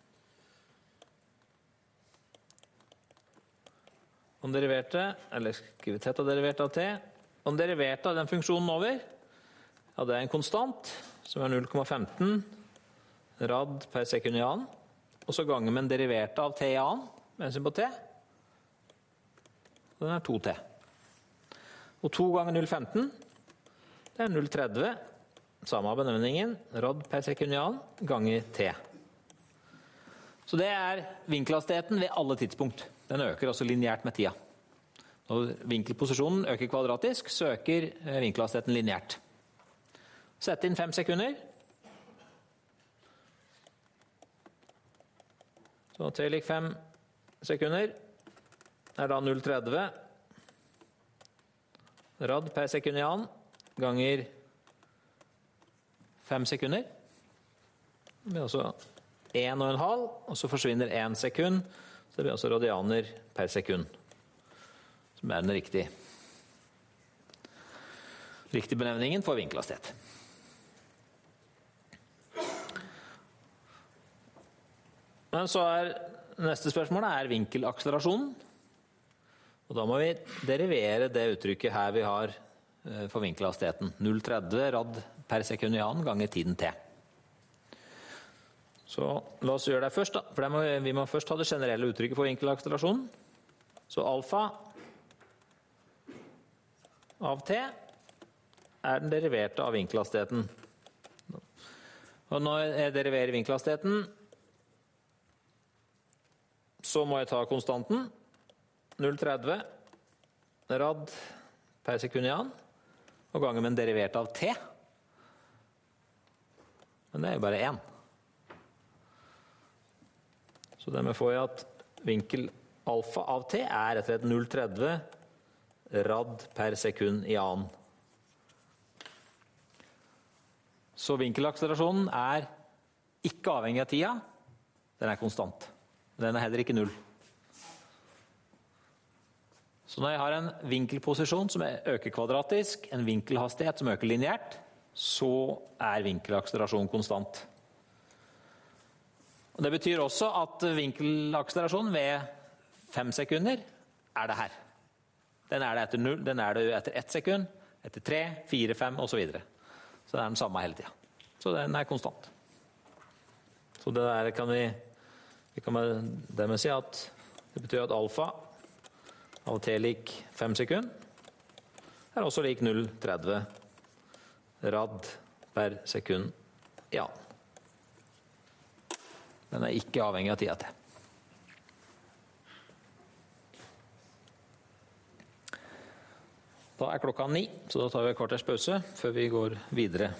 Og den deriverte, eller skriver theta derivert av t, og den deriverte av den funksjonen over, ja, det er en konstant, som er null komma femten rad per sekund i annen, og så ganger med en deriverte av t i annen, med hensyn på t, og den er to t. Og to ganger null komma femten, det er null komma tretti, samme av benevningen, rad per sekund i annen, ganger t. Så det er vinkelhastigheten ved alle tidspunkt. Den øker også lineært med tida. Når vinkelposisjonen øker kvadratisk, så øker vinkelhastigheten lineært. Sett inn fem sekunder. Så t lik fem sekunder er da null komma tretti rad per sekund i annen ganger fem sekunder. Det blir altså en og en halv, og så forsvinner en sekund, så det blir altså radianer per sekund, som er den riktige, riktige benevningen for vinkelhastighet. Men så er neste spørsmål er vinkelakselerasjonen. Og da må vi derivere det uttrykket her vi har for vinkelhastigheten. null komma tretti rad per sekund i annen ganger tiden t. Så la oss gjøre det først da, for må vi, vi må først ha det generelle uttrykket for vinkelakselerasjonen. Så alfa av t er den deriverte av vinkelhastigheten. Og når jeg deriverer vinkelhastigheten, så må jeg ta konstanten, null komma tretti rad per sekund i annen, og ganger med en derivert av t. Men det er jo bare én. Så dermed får jeg at vinkel alfa av t er etter et null komma tretti rad per sekund i annen. Så vinkelakselerasjonen er ikke avhengig av tida, den er konstant. Den er heller ikke null. Så når jeg har en vinkelposisjon som øker kvadratisk, en vinkelhastighet som øker lineært, så er vinkelakselerasjonen konstant. Og det betyr også at vinkelakselerasjonen ved fem sekunder er det her. Den er det etter null, den er det etter ett sekund, etter tre, fire, fem og så videre. Så det er den samme hele tiden. Så den er konstant. Så det der kan vi, vi kan dermed si at det betyr at alfa av t lik fem sekund er også lik null komma tretti rad per sekund i annen. Den er ikke avhengig av tida t. Da er klokka ni, så da tar vi et kvarters pause før vi går videre.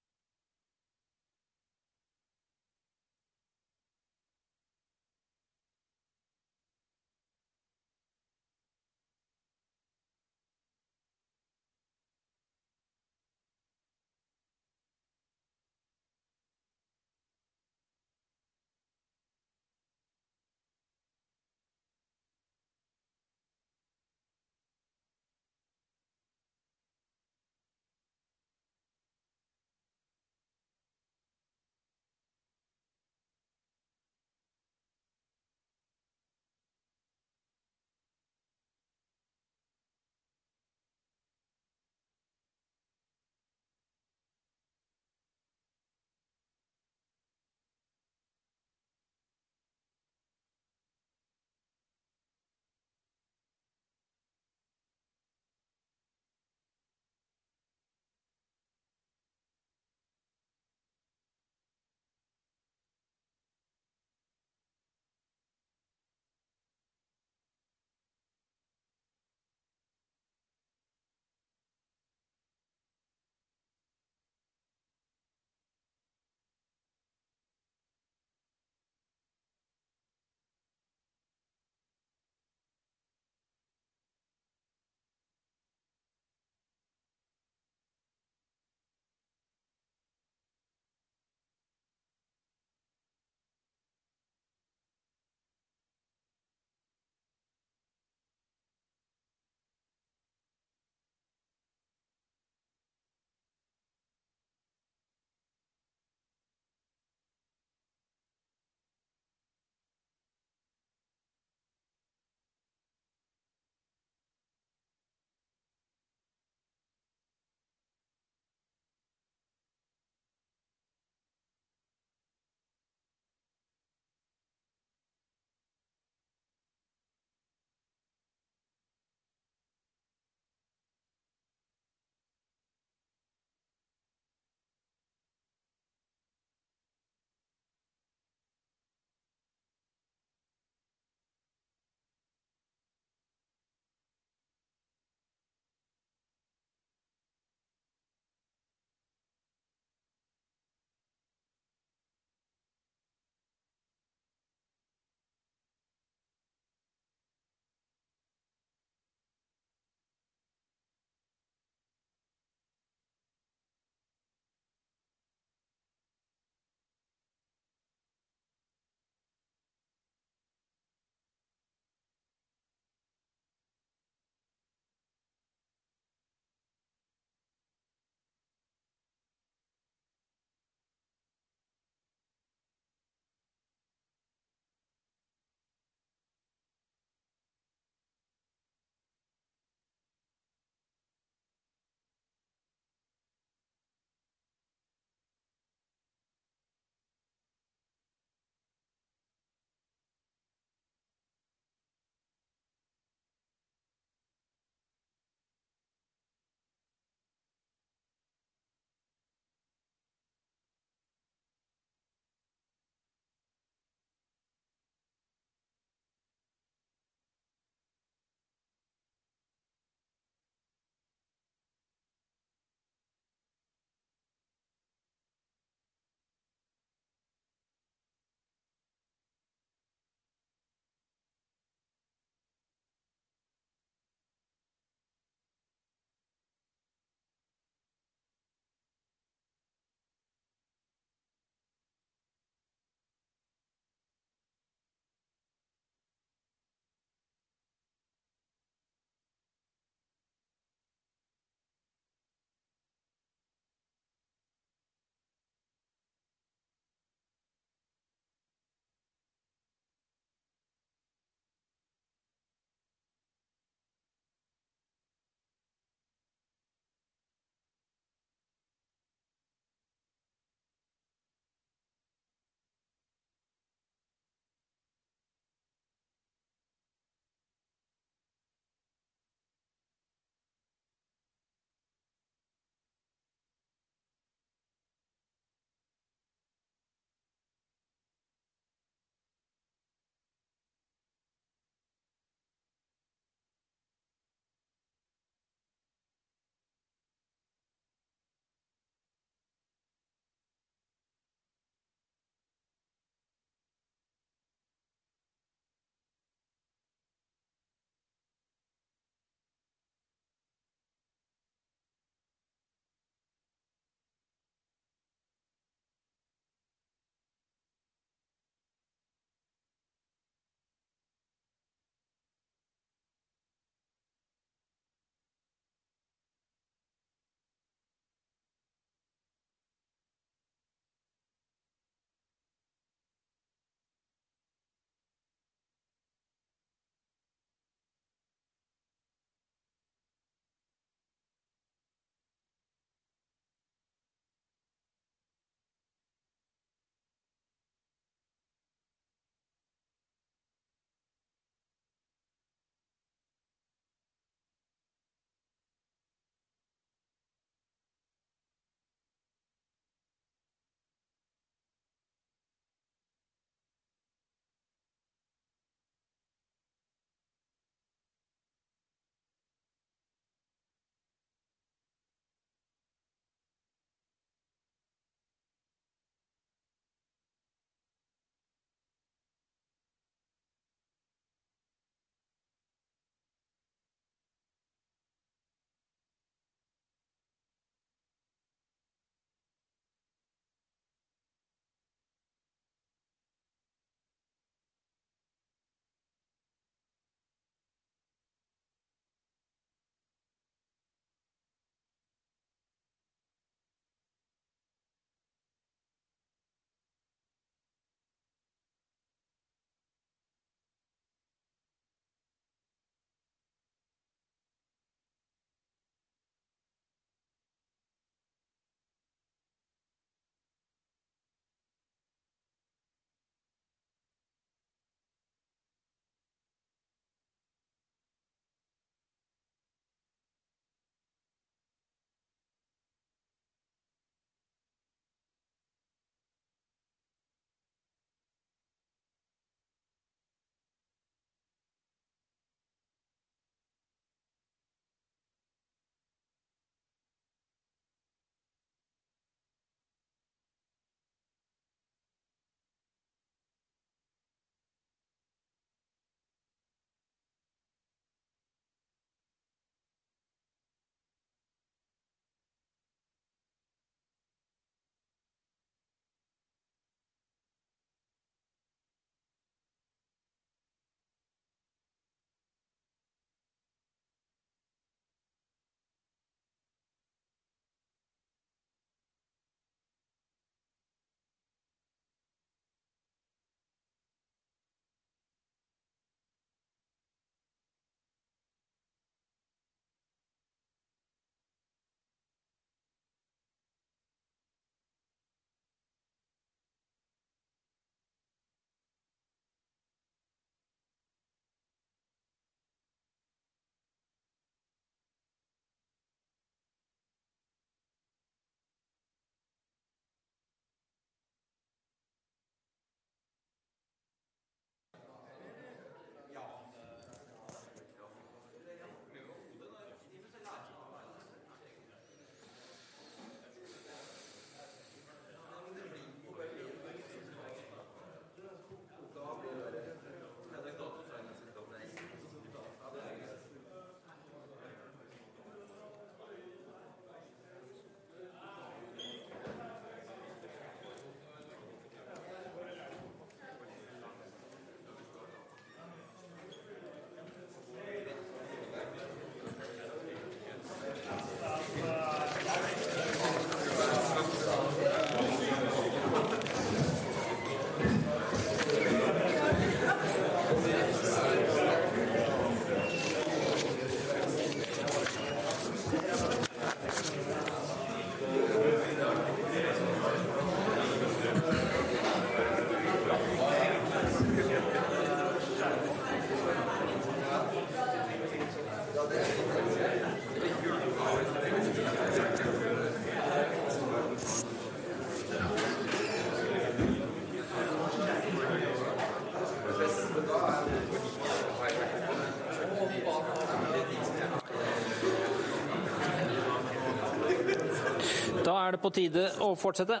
Da er det på tide å fortsette.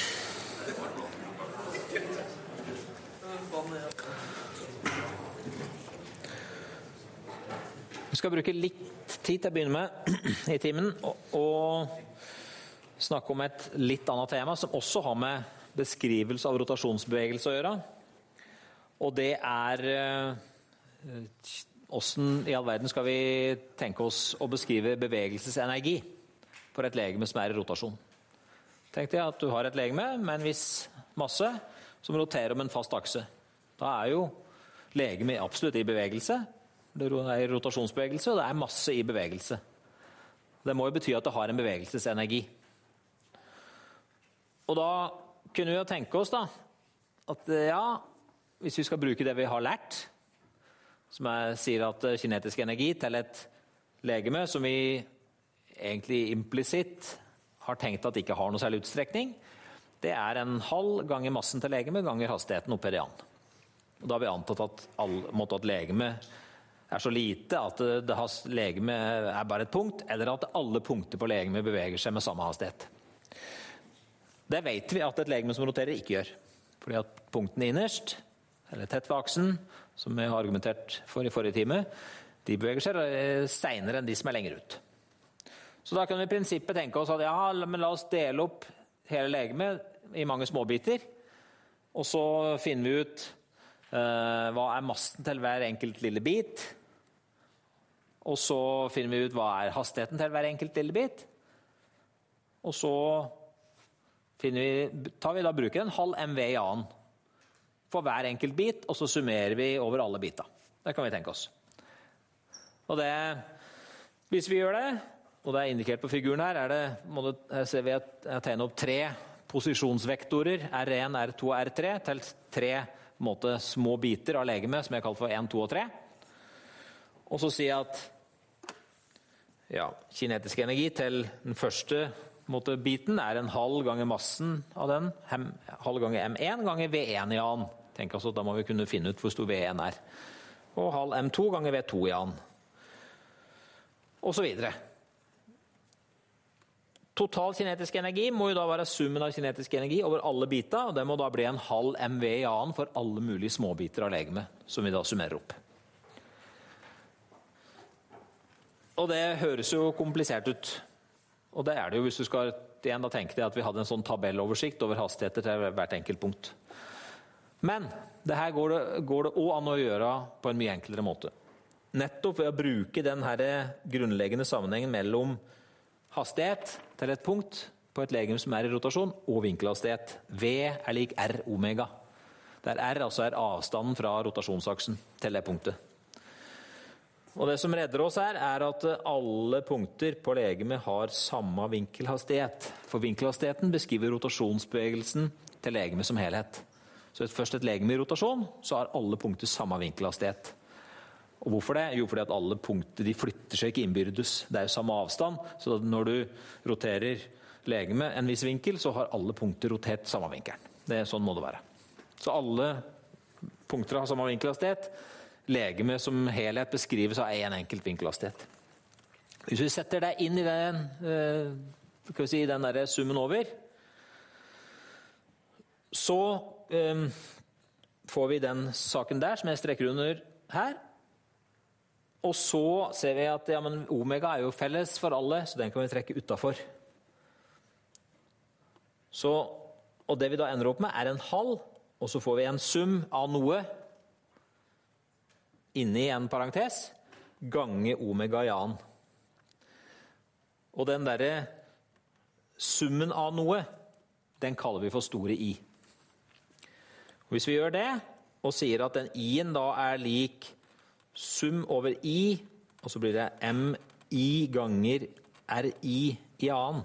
Vi skal bruke litt tid til å begynne med i timen og snakke om et litt annet tema som også har med beskrivelse av rotasjonsbevegelse å gjøre. Og det er hvordan i all verden skal vi tenke oss å beskrive bevegelsesenergi for et legeme som er i rotasjon. Tenk deg at du har et legeme med en viss masse som roterer om en fast akse. Da er jo legeme absolutt i bevegelse. Det er rotasjonsbevegelse, og det er masse i bevegelse. Det må jo bety at det har en bevegelsesenergi. Og da kunne vi jo tenke oss da, at ja, hvis vi skal bruke det vi har lært, som jeg sier at kinetisk energi til et legeme som vi egentlig implisitt har tenkt at det ikke har noe særlig utstrekning, det er en halv ganger massen til legeme ganger hastigheten opp i rean. Og da har vi antatt at, all, måtte at legeme er så lite at det har, legeme er bare et punkt, eller at alle punkter på legeme beveger seg med samme hastighet. Det vet vi at et legeme som roterer ikke gjør, fordi at punktene innerst, eller tett ved aksen, som vi har argumentert for i forrige time, de beveger seg senere enn de som er lenger ut. Så da kan vi i prinsippet tenke oss at ja, men la oss dele opp hele legemet i mange småbiter, og så finner vi ut uh, hva er massen til hver enkelt lille bit, og så finner vi ut hva er hastigheten til hver enkelt lille bit, og så finner vi, tar vi da bruker en halv M V i annen for hver enkelt bit, og så summerer vi over alle biter. Det kan vi tenke oss. Og det, hvis vi gjør det, og det er indikert på figuren her, er det, må det, her ser vi at jeg tegner opp tre posisjonsvektorer, R én, R to og R tre, til tre måte, små biter av legeme, som jeg kaller for én, to og tre. Og så sier jeg at ja, kinetisk energi til den første måte, biten er en halv ganger massen av den, hem, halv ganger M én ganger V én i annen. Tenk altså, da må vi kunne finne ut hvor stor V én er. Og halv M to ganger V to i annen. Og så videre. Total kinetisk energi må jo da være summen av kinetisk energi over alle biter, og det må da bli en halv M V i annen for alle mulige småbiter av legeme, som vi da summerer opp. Og det høres jo komplisert ut. Og det er det jo hvis du skal igjen da tenke deg at vi hadde en sånn tabelloversikt over hastigheter til hvert enkelt punkt. Men det her går det, går det også an å gjøre på en mye enklere måte. Nettopp ved å bruke den her grunnleggende sammenhengen mellom hastighet til et punkt på et legeme som er i rotasjon, og vinkelhastighet. V er lik R omega. Der R altså er avstanden fra rotasjonsaksen til det punktet. Og det som redder oss her er at alle punkter på legemet har samme vinkelhastighet. For vinkelhastigheten beskriver rotasjonsbevegelsen til legemet som helhet. Så først et legeme i rotasjon, så har alle punkter samme vinkelhastighet. Og hvorfor det? Jo, fordi at alle punkter de flytter seg ikke innbyrdes. Det er jo samme avstand, så når du roterer legemet en viss vinkel, så har alle punkter rotert samme vinkelen. Det er sånn må det være. Så alle punkter har samme vinkelhastighet. Legeme som helhet beskrives av en enkelt vinkelhastighet. Hvis vi setter deg inn i den, eh, skal vi si, den der summen over, så eh, får vi den saken der som jeg strekker under her. Og så ser vi at ja, men omega er jo felles for alle, så den kan vi trekke utenfor. Så, og det vi da ender opp med er en halv, og så får vi en sum av noe inni en parentes, gange omega i annen. Og den der summen av noe, den kaller vi for store I. Og hvis vi gjør det, og sier at den I-en da er lik sum over I, og så blir det M I ganger R I i annen.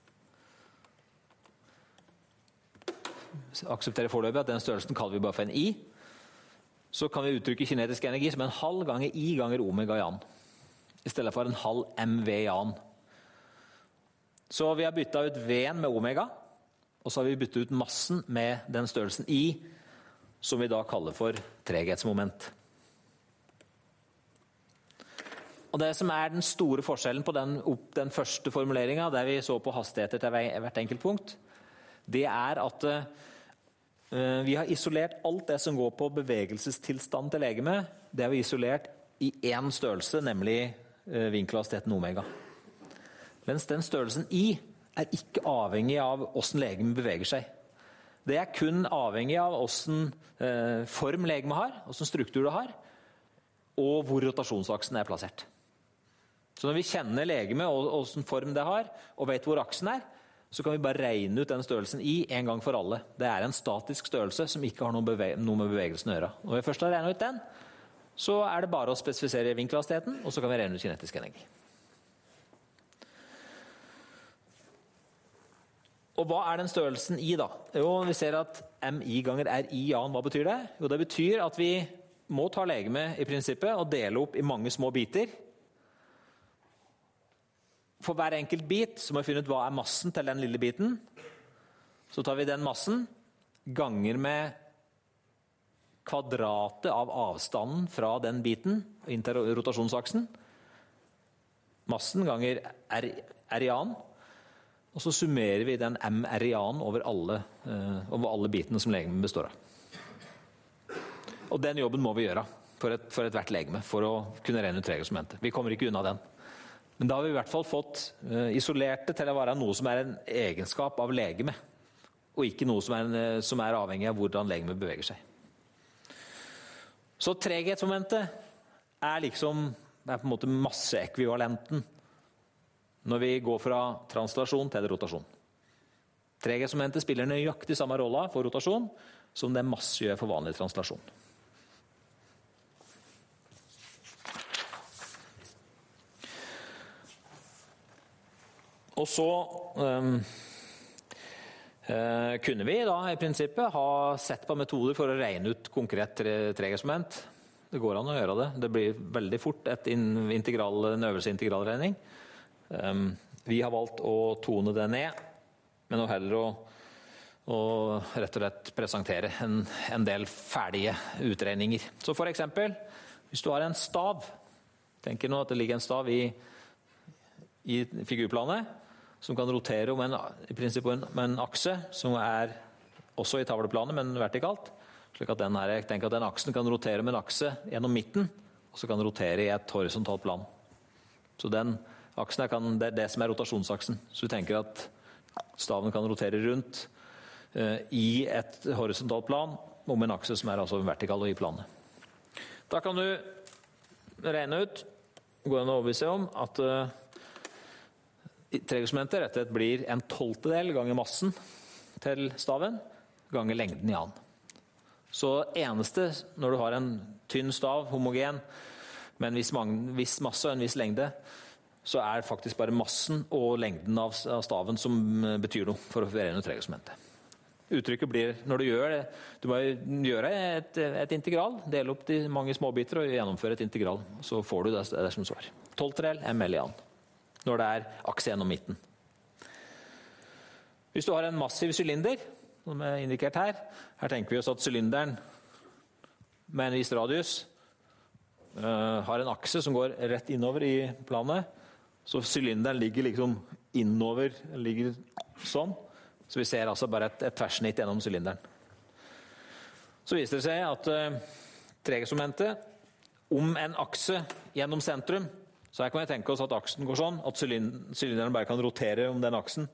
Aksepterer foreløpig at den størrelsen kaller vi bare for en I. Så kan vi uttrykke kinetisk energi som en halv ganger I ganger omega i annen. I stedet for en halv M V i annen. Så vi har byttet ut V-en med omega, og så har vi byttet ut massen med den størrelsen I, som vi da kaller for treghetsmoment. Og det som er den store forskjellen på den, den første formuleringen, der vi så på hastigheter til hvert enkelt punkt, det er at uh, vi har isolert alt det som går på bevegelsestilstand til legeme, det har vi isolert i én størrelse, nemlig uh, vinkelhastigheten omega. Mens den størrelsen I er ikke avhengig av hvordan legeme beveger seg. Det er kun avhengig av hvordan uh, form legeme har, hvordan struktur det har, og hvor rotasjonsaksen er plassert. Så når vi kjenner legeme og hvordan form det har, og vet hvor aksen er, så kan vi bare regne ut den størrelsen I en gang for alle. Det er en statisk størrelse som ikke har noe, beve- noe med bevegelsen å gjøre. Når vi først har regnet ut den, så er det bare å spesifisere vinkelhastigheten, og så kan vi regne ut kinetisk energi. Og hva er den størrelsen I da? Jo, vi ser at mi ganger ri an, hva betyr det? Jo, det betyr at vi må ta legeme i prinsippet og dele opp i mange små biter. For hver enkelt bit så må vi finne ut hva er massen til den lille biten. Så tar vi den massen, ganger med kvadratet av avstanden fra den biten inn til rotasjonsaksen. Massen ganger ri-an, og så summerer vi den m-ri-an over alle, uh, over alle bitene som legemet består av. Og den jobben må vi gjøre for, et, for et hvert legeme, for å kunne regne ut treghetsmomentet. Vi kommer ikke unna den. Men da har vi i hvert fall fått uh, isolert det til å være noe som er en egenskap av legeme, og ikke noe som er, en, som er avhengig av hvordan legeme beveger seg. Så treghetsmomentet er liksom er på en måte masseekvivalenten når vi går fra translasjon til rotasjon. Treghetsmomentet spiller nøyaktig samme rolle for rotasjon som det masse gjør for vanlig translasjon. Og så um, uh, kunne vi da i prinsippet ha sett på metoder for å regne ut konkret treghetsmoment. Det går an å gjøre det. Det blir veldig fort et integral, en øvelse integralregning. Um, vi har valgt å tone det ned, men å heller å, å rett og slett presentere en, en del ferdige utregninger. Så for eksempel, hvis du har en stav, tenker nå at det ligger en stav i, i figurplanet, som kan rotere om en, i prinsippet med en akse, som er også i tavleplanet, men vertikalt, slik at den, her, jeg tenker at den aksen kan rotere med en akse gjennom midten, og så kan den rotere i et horisontalt plan. Så den aksen kan, det er det som er rotasjonsaksen. Så du tenker at staven kan rotere rundt uh, i et horisontalt plan, om en akse som er altså vertikal og i planet. Da kan du regne ut, gå inn og overbevise om, at uh, treghetsmomentet rett og slett blir en tolvtedel ganger massen til staven, ganger lengden i an. Så eneste, når du har en tynn stav, homogen, med en viss, viss masse og en viss lengde, så er faktisk bare massen og lengden av staven som betyr noe for å beregne treghetsmomentet. Uttrykket blir, når du gjør det, du må gjøre et, et integral, dele opp de mange småbiter og gjennomføre et integral, så får du det, det som svar. tolvtedel ml i an, når det er akse gjennom midten. Hvis du har en massiv sylinder, som er indikert her, her tenker vi oss at sylinderen med en viss radius uh, har en akse som går rett innover i planet, så sylinderen ligger liksom innover, ligger sånn, så vi ser altså bare et, et tverrsnitt gjennom sylinderen. Så viser det seg at uh, treghetsmomentet om en akse gjennom sentrum, så her kan vi tenke oss at aksen går sånn, at sylinderen bare kan rotere om den aksen.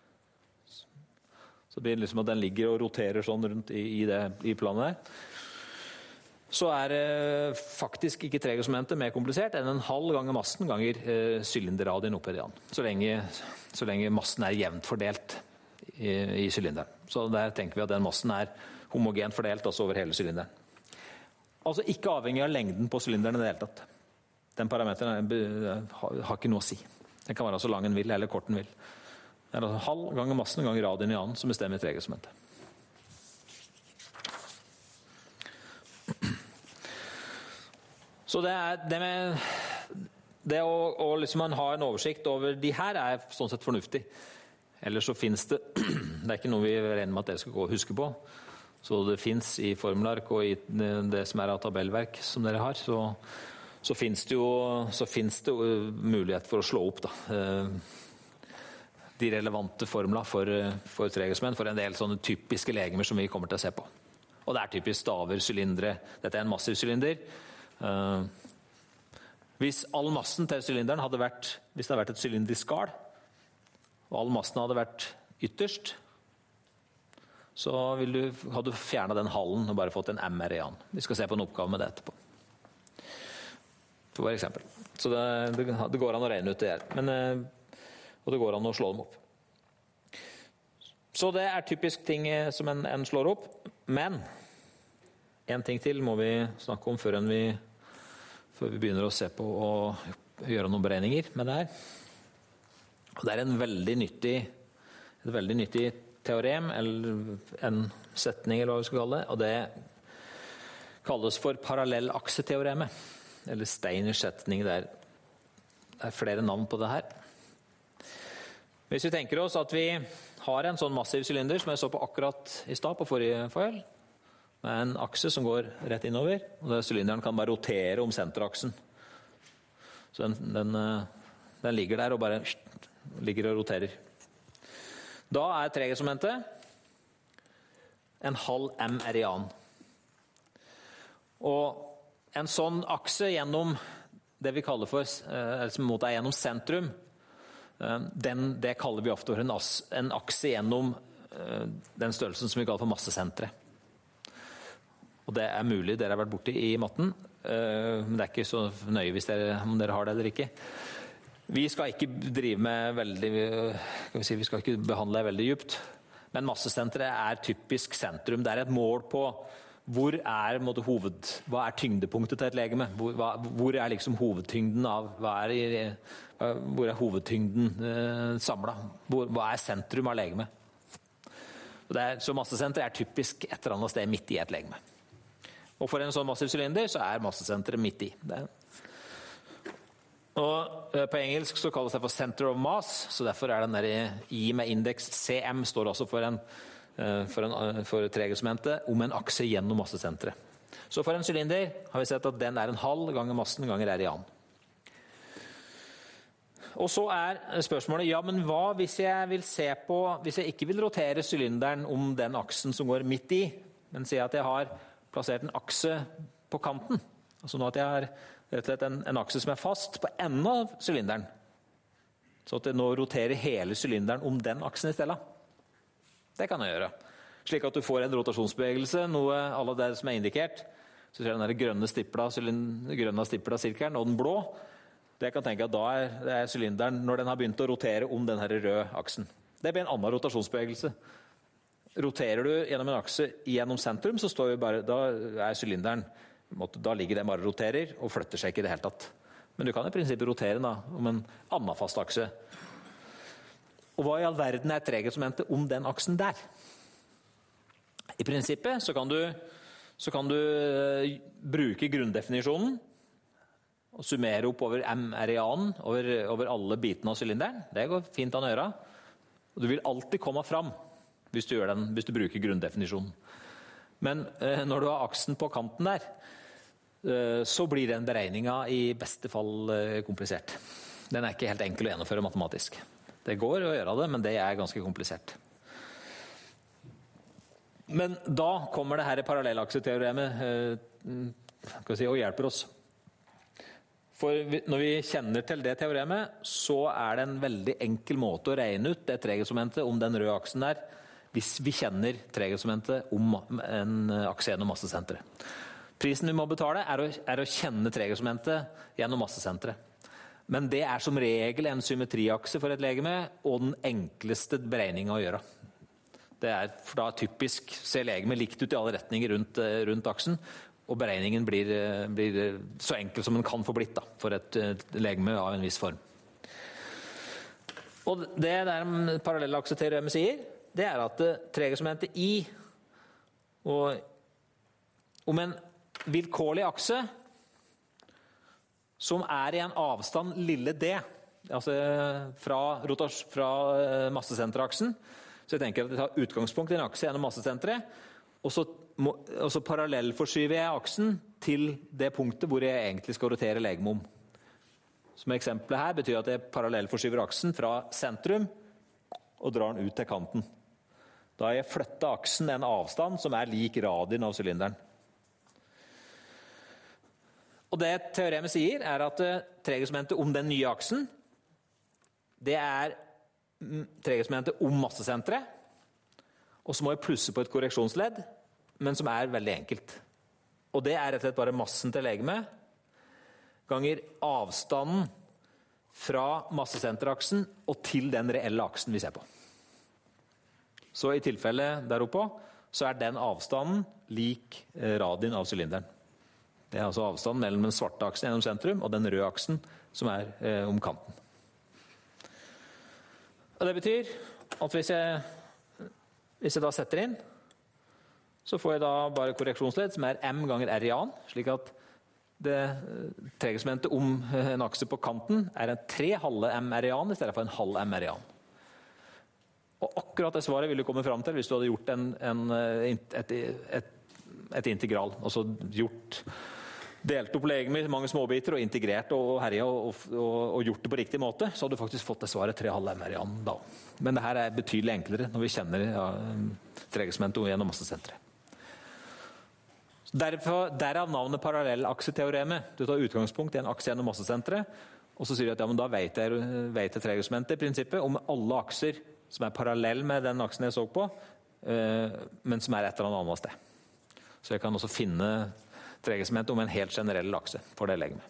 Så det blir liksom at den ligger og roterer sånn rundt i, i, det, i planet der. Så er eh, faktisk ikke treghetsmomentet mer komplisert enn en halv ganger massen ganger eh, sylinderradien oppe i den. Så lenge, så lenge massen er jevnt fordelt i, i sylinderen. Så der tenker vi at den massen er homogent fordelt altså over hele sylinderen. Altså ikke avhengig av lengden på sylinderen i det hele tatt. Den parameteren har ikke noe å si. Den kan være så lang en vil, eller kort en vil. Det er altså halv ganger massen ganger radien i annen som bestemmer treghetsmomentet. Så det er det med det å, å liksom ha en oversikt over de her er sånn sett fornuftig. Ellers så finnes det, det er ikke noe vi regner med at dere skal gå og huske på. Så det finnes i formulark og i det som er av tabellverk som dere har, så, så finnes det jo så finnes det mulighet for å slå opp da, de relevante formler for, for treghetsspenn, for en del sånne typiske legemer som vi kommer til å se på. Og det er typisk staver, sylindere. Dette er en massiv sylinder. Uh, hvis all massen til sylinderen hadde vært, hvis det hadde vært et cylindrisk skal, og all massen hadde vært ytterst, så vil du, hadde du fjernet den hallen og bare fått en M R i an. Vi skal se på en oppgave med det etterpå. For eksempel. Så det, det, det går an å regne ut det her. Men, uh, og det går an å slå dem opp. Så det er typisk ting som en, en slår opp. Men en ting til må vi snakke om før, vi, før vi begynner å se på og gjøre noen beregninger med det her. Og det er en veldig nyttig, et veldig nyttig teorem, eller en setning, eller hva vi skal kalle det. Og det kalles for parallellakseteoremet, eller Steiners setning. Det er, det er flere navn på det her. Hvis vi tenker oss at vi har en sånn massiv sylinder som jeg så på akkurat i stad på forrige foil, med en akse som går rett innover, og der sylinderen kan bare rotere om senteraksen. Så den, den, den ligger der og bare ligger og roterer. Da er treghetsmomentet en halv M R i an. Og en sånn akse gjennom det vi kaller for, eller som måte er gjennom sentrum, Den, det kaller vi ofte for en, as, en akse gjennom uh, den størrelsen som vi kaller for massesentret. Og det er mulig dere har vært borte i matten, uh, men det er ikke så nøye hvis dere, om dere har det eller ikke. Vi skal ikke drive med veldig, skal vi si, vi skal ikke behandle det veldig dypt, men massesentret er typisk sentrum. Det er et mål på hvor er, måtte, hoved, hva er tyngdepunktet til et legeme? Hvor, hva, hvor er liksom hovedtyngden av, hva er, i, hvor er hovedtyngden eh, samlet? Hvor, hva er sentrum av legeme? Og det er, så massesentret er typisk et eller annet sted midt i et legeme. Og for en sånn massiv sylinder så er massesentret midt i. Det. Og eh, på engelsk så kalles det for center of mass, så derfor er den der I med indeks C M står også for en for, en, for treghetsmomentet om en akse gjennom massesentret. Så for en sylinder har vi sett at den er en halv ganger massen ganger R i an. Og så er spørsmålet, ja, men hva hvis jeg vil se på, hvis jeg ikke vil rotere sylinderen om den aksen som går midt i, men sier at jeg har plassert en akse på kanten, altså nå at jeg har rett og slett en, en akse som er fast på enden av sylinderen, så at jeg nå roterer hele sylinderen om den aksen i stedet. Det kan jeg gjøre. Slik at du får en rotasjonsbevegelse, noe alle det som er indikert. Så ser den der grønne stipla, grønne stipla sirkelen, og den blå. Det jeg kan tenke at da er, det er sylinderen når den har begynt å rotere om den her røde aksen. Det blir en annen rotasjonsbevegelse. Roterer du gjennom en akse gjennom sentrum, så står vi bare, da er sylinderen, da ligger den bare og roterer, og flytter seg ikke i det hele tatt. Men du kan i prinsippet rotere da, om en annen fast akse. Og hva i all verden er treghetsmomentet om den aksen der? I prinsippet så kan du, så kan du bruke grunndefinisjonen og summere opp over M R i an, over, over alle bitene av sylinderen. Det går fint an å gjøre. Og du vil alltid komme fram hvis du, gjør den, hvis du bruker grunndefinisjonen. Men eh, når du har aksen på kanten der, eh, så blir den beregningen i beste fall eh, komplisert. Den er ikke helt enkel å gjennomføre matematisk. Det går å gjøre det, men det er ganske komplisert. Men da kommer det her parallellakseteoremet eh, si, og hjelper oss. For når vi kjenner til det teoremet, så er det en veldig enkel måte å regne ut det treghetsmomentet om den røde aksen der, hvis vi kjenner treghetsmomentet om en akse gjennom massesentret. Prisen vi må betale er å, er å kjenne treghetsmomentet gjennom massesentret. Men det er som regel en symmetriakse for et legeme, og den enkleste beregningen å gjøre. Det er for da typisk ser legemet likt ut i alle retninger rundt, rundt aksen, og beregningen blir, blir så enkel som den kan få blitt da, for et, et legeme av en viss form. Og det der parallellakseteoremet sier, det er at treghetsmomentet I, og om en vilkårlig akse, som er i en avstand lille d, altså fra, fra massesenteraksen. Så jeg tenker at jeg tar utgangspunkt i en akse gjennom massesenteret, og så, må, og så parallellforskyver jeg aksen til det punktet hvor jeg egentlig skal rotere legemet om. Som eksempelet her betyr at jeg parallellforskyver aksen fra sentrum og drar den ut til kanten. Da har jeg flyttet aksen en avstand som er lik radien av sylinderen. Og det teoremet sier er at treghetsmomentet om den nye aksen, det er treghetsmomentet om massesentret, og så må jeg plusse på et korreksjonsledd, men som er veldig enkelt. Og det er rett og slett bare massen til legemet, ganger avstanden fra massesenteraksen og til den reelle aksen vi ser på. Så i tilfellet der oppe, så er den avstanden lik radien av sylinderen. Det er altså avstanden mellom den svarte aksen gjennom sentrum og den røde aksen som er eh, om kanten. Og det betyr at hvis jeg, hvis jeg da setter inn, så får jeg da bare korreksjonsledd som er m ganger r i annen, slik at det treghetsmomentet om en akse på kanten er en tre halve m r i annen i stedet for en halv m r i annen. Og akkurat det svaret ville du komme frem til hvis du hadde gjort en, en, et, et, et integral, altså gjort, delt opp legemet i mange småbiter og integrert og herjet og, og, og gjort det på riktig måte, så hadde du faktisk fått det svaret tre halve m r i annen da. Men det her er betydelig enklere når vi kjenner ja, treghetsmomentet gjennom massesentret. Derfor, derav navnet parallellakseteoremet. Du tar utgangspunkt i en akse gjennom massesentret, og så sier du at ja, men da vet jeg, vet jeg treghetsmomentet i prinsippet om alle akser som er parallell med den aksen jeg så på, øh, men som er et eller annet sted. Så jeg kan også finne treghetsmomentet om en helt generell akse for det legemet.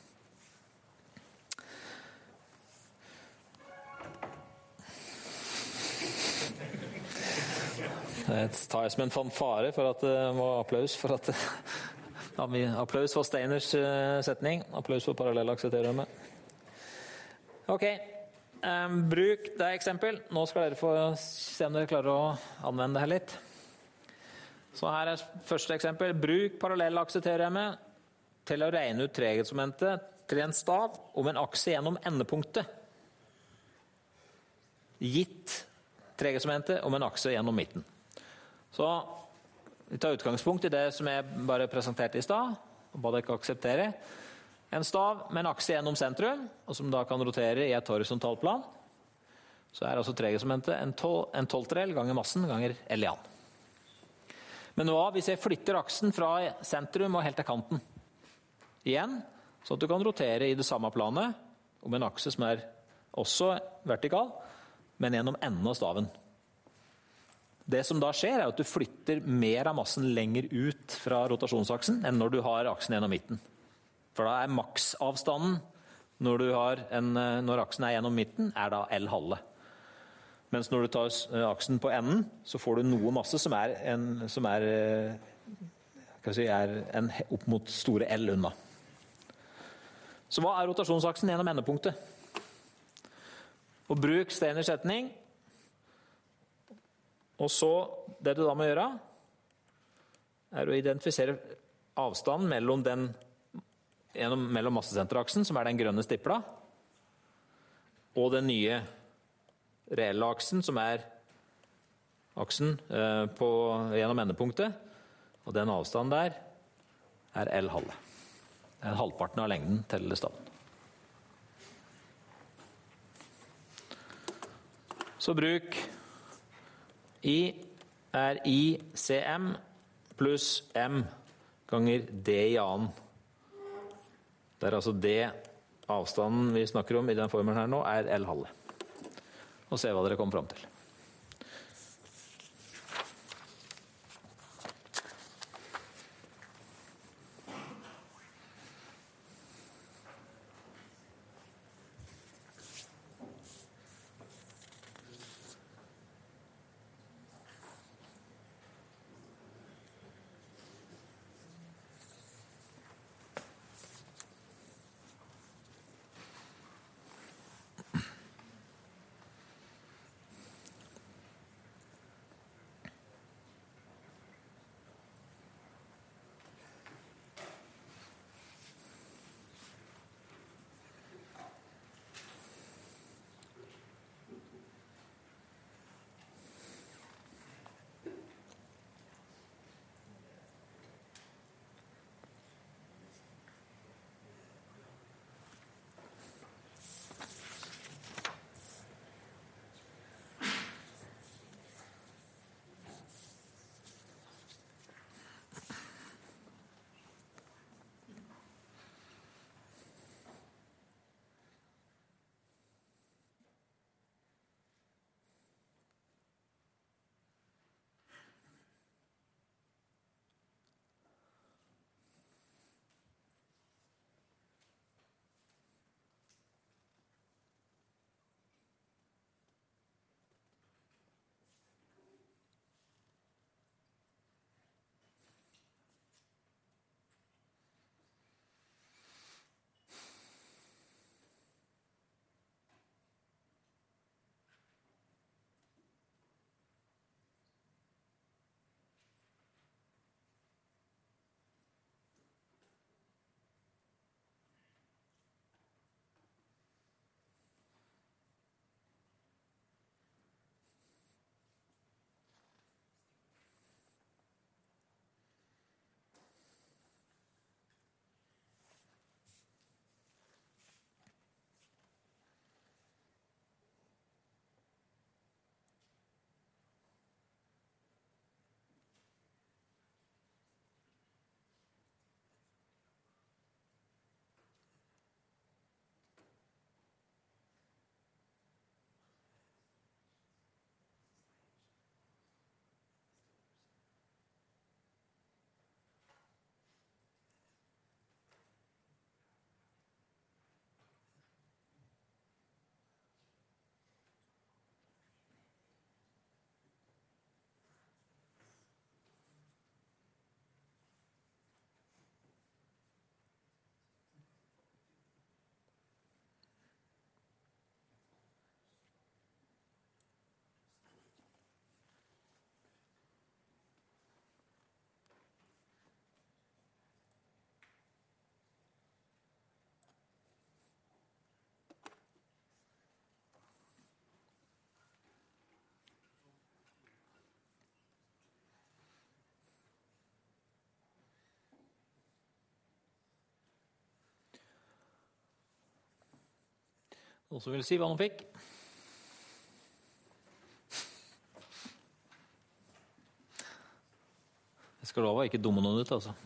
Det tar jeg som en fanfare for at det var applaus for at ja, applaus for Steiners setning, applaus for parallellakseteoremet. Ok, um, bruk det eksempel. Nå skal dere få se om dere klarer å anvende det her litt. Så her er første eksempel. Bruk parallellakseteoremet til å regne ut treghetsmomentet til en stav om en akse gjennom endepunktet. Gitt treghetsmomentet om en akse gjennom midten. Så vi tar utgangspunkt i det som jeg bare presenterte i stad, og ba dere ikke akseptere. En stav med en akse gjennom sentrum, og som da kan rotere i et horisontalt plan. Så er altså treghetsmomentet en, tol, en tolvtredel ganger massen ganger L i annen. Men nå hvis jeg flytter aksen fra sentrum og helt til kanten, igjen, så at du kan rotere i det samme planet, om en akse som er også vertikal, men gjennom enden av staven. Det som da skjer er at du flytter mer av massen lenger ut fra rotasjonsaksen enn når du har aksen gjennom midten. For da er maksavstanden når, du har en, når aksen er gjennom midten, er da L halve. Mens når du tar aksen på enden, så får du noe masse som er, en, som er, hva si, er en, opp mot store L unna. Så hva er rotasjonsaksen gjennom endepunktet? Og bruk Steiners setning. Og så, det du da må gjøre, er å identifisere avstanden mellom, den, gjennom, mellom massesenteraksen, som er den grønne stipla, og den nye reelle aksen, som er aksen eh, på, gjennom endepunktet. Og den avstanden der er L halve. Det er halvparten av lengden til staven. Så bruk I er I C M pluss M ganger D i annen. Det er altså D avstanden vi snakker om i den formelen her nå, er L halve. Og se hva dere kommer frem til. Noen som vil si hva de fikk? Jeg skal love å ikke dumme noen ut, altså.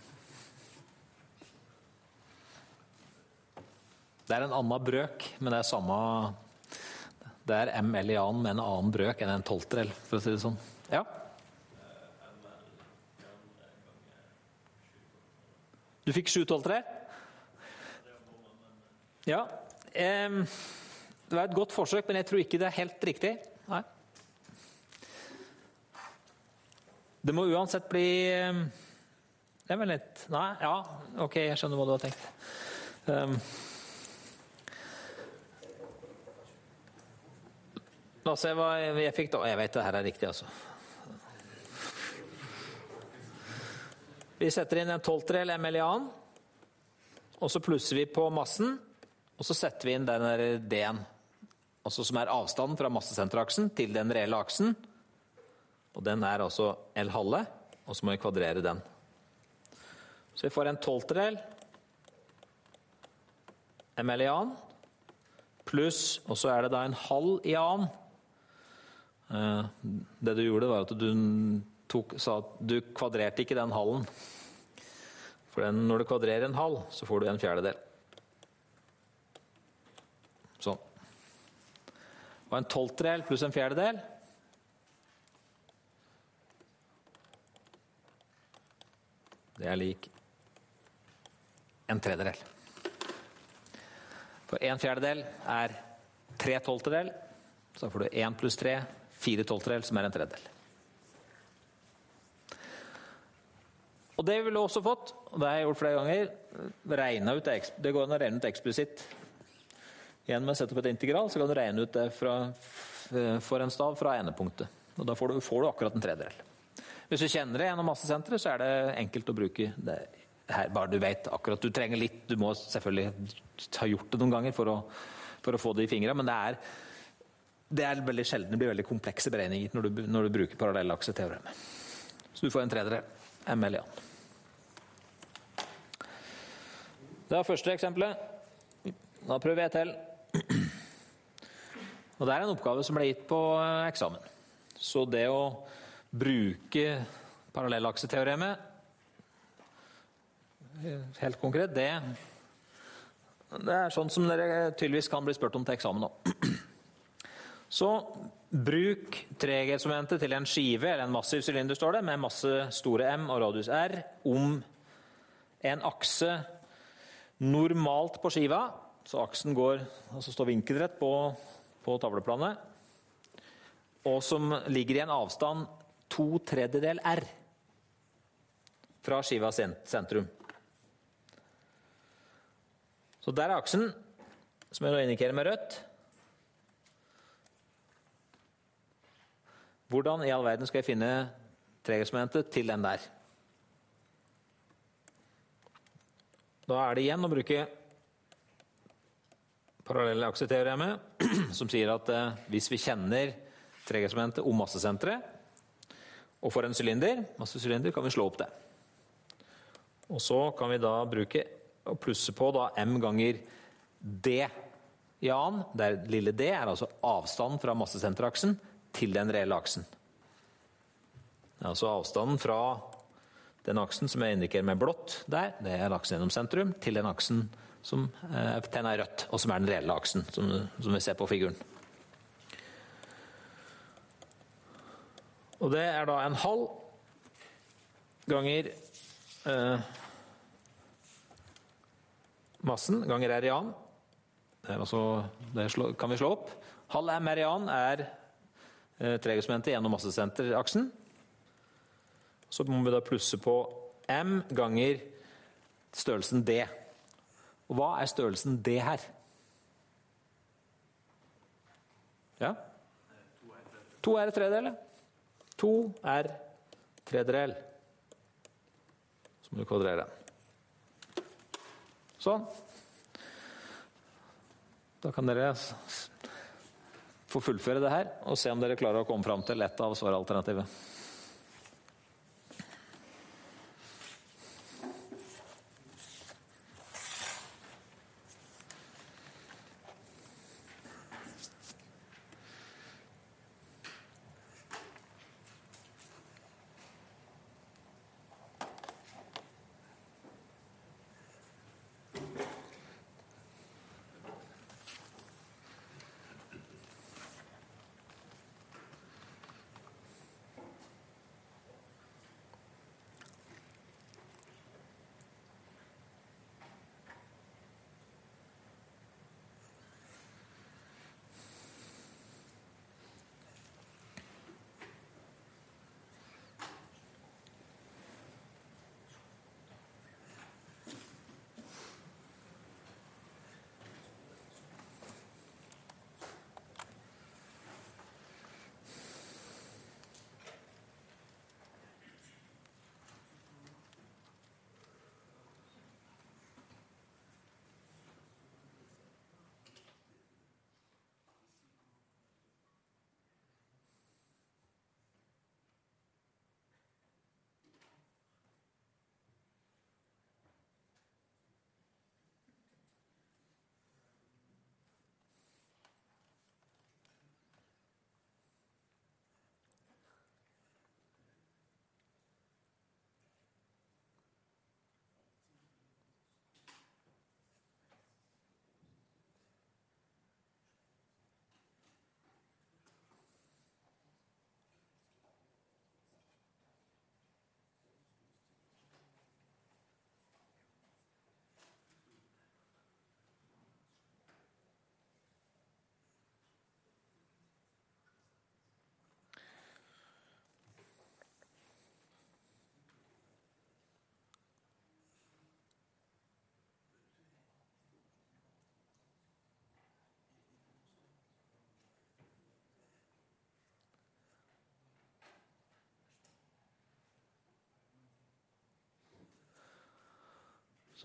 Det er en annen brøk, men det er samme... Det er M L i annen med en annen brøk enn en tolvtedel, for å si det sånn. Ja? Du fikk sju tolvtedel? Ja. Eh, det var et godt forsøk, men jeg tror ikke det er helt riktig. Nei. Det må uansett bli... Det er vel litt... Nei, ja, ok, jeg skjønner hva du har tenkt. Um, La oss se hva jeg fikk da. Jeg vet det her er riktig, altså. Vi setter inn en tolvtedel M L i annen, og så plusser vi på massen, og så setter vi inn den der D-en, altså som er avstanden fra massesenteraksen til den reelle aksen, og den er altså L halve, og så må vi kvadrere den. Så vi får en tolvtedel M L i annen, pluss, og så er det da en halv i annen. Det du gjorde var at du tok, sa at du kvadrerte ikke den halven. For den, når du kvadrerer en halv, så får du en fjerdedel. Sånn. Og en tolvtedel pluss en fjerdedel. Det er lik en tredjedel. For en fjerdedel er tre tolvtedel. Så får du en pluss tre, fire tolvtedel, som er en tredjedel. Og det vil du også fått, og det har jeg gjort flere ganger, regnet ut det, det går an å regne ut eksplisitt. Igjen med å sette opp et integral, så kan du regne ut det fra, for en stav fra endepunktet. Og da får du, får du akkurat en tredjedel. Hvis du kjenner det gjennom massesenteret, så er det enkelt å bruke det her, bare du vet akkurat. Du trenger litt, du må selvfølgelig ha gjort det noen ganger for å, for å få det i fingrene, men det er, det er veldig sjelden, det blir veldig komplekse beregninger når du, når du bruker parallellakseteoremet. Så du får en tredjedel M L i annen. Det var første eksempelet. Da prøver jeg til. Og det er en oppgave som ble gitt på eksamen. Så det å bruke parallellakseteoremet, helt konkret, det, det er sånn som dere tydeligvis kan bli spurt om til eksamen nå. Så bruk tregersmomentet til en skive, eller en massiv sylinder, står det, med masse store M og radius R, om en akse normalt på skiva, så aksen går, altså står vinkelrett på, på tavleplanet, og som ligger i en avstand to tredjedel R fra skiva sentrum. Så der er aksen, som jeg nå indikerer med rødt. Hvordan i all verden skal jeg finne tregersmomentet til den der? Da er det igjen å bruke parallellakseteoremet, som sier at eh, hvis vi kjenner tregersmomentet om massesenteret, og for en sylinder, massesylinder, kan vi slå opp det. Og så kan vi da bruke og plusse på da M ganger D i annen, der lille D er altså avstanden fra massesenteraksen til den reelle aksen. Det er altså avstanden fra den aksen som jeg indikerer med blått der, det er aksen gjennom sentrum, til den aksen som eh, tenner rødt, og som er den reelle aksen, som, som vi ser på figuren. Og det er da en halv ganger eh, massen, ganger R i annen. Det, er altså, det slå, kan vi slå opp. Halv M R i annen er eh, tregersmomentet gjennom massesenteraksen. Så må vi da plusse på M ganger størrelsen D. Og hva er størrelsen D her? Ja? To er tredjedel. To er tredjedel. Så må du kvadrere den. Sånn. Da kan dere få fullføre det her, og se om dere klarer å komme fram til ett av svaralternativet.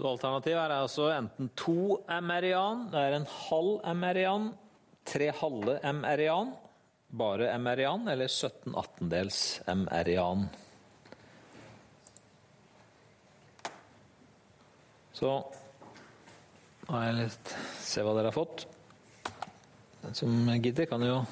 Så alternativet er altså enten to M-merian, det er en halv M-merian, tre halve M-merian, bare M-merian, eller sytten attendels M-merian. Så har jeg litt, se hva dere har fått. Den som gidder kan jo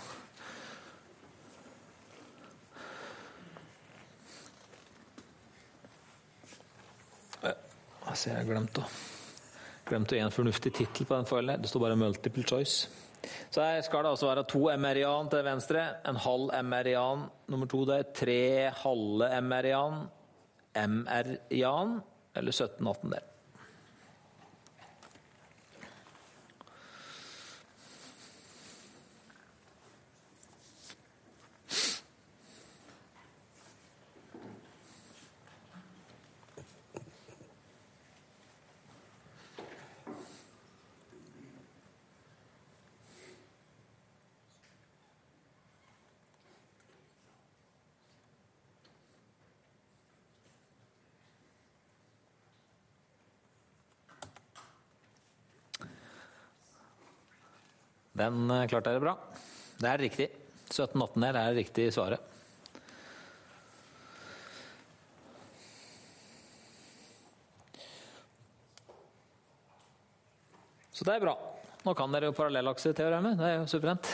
Altså, jeg har glemt å glemt å gi en fornuftig titel på den feilen. Det står bare multiple choice. Så her skal det altså være to M-merian til venstre, en halv M-merian, nummer to der, tre halve M-merian, M-merian, eller sytten attendel. Den klarte dere bra. Det er riktig. sytten attendel er riktig svaret. Så det er bra. Nå kan dere jo parallellakseteoremet. Det er jo suverent.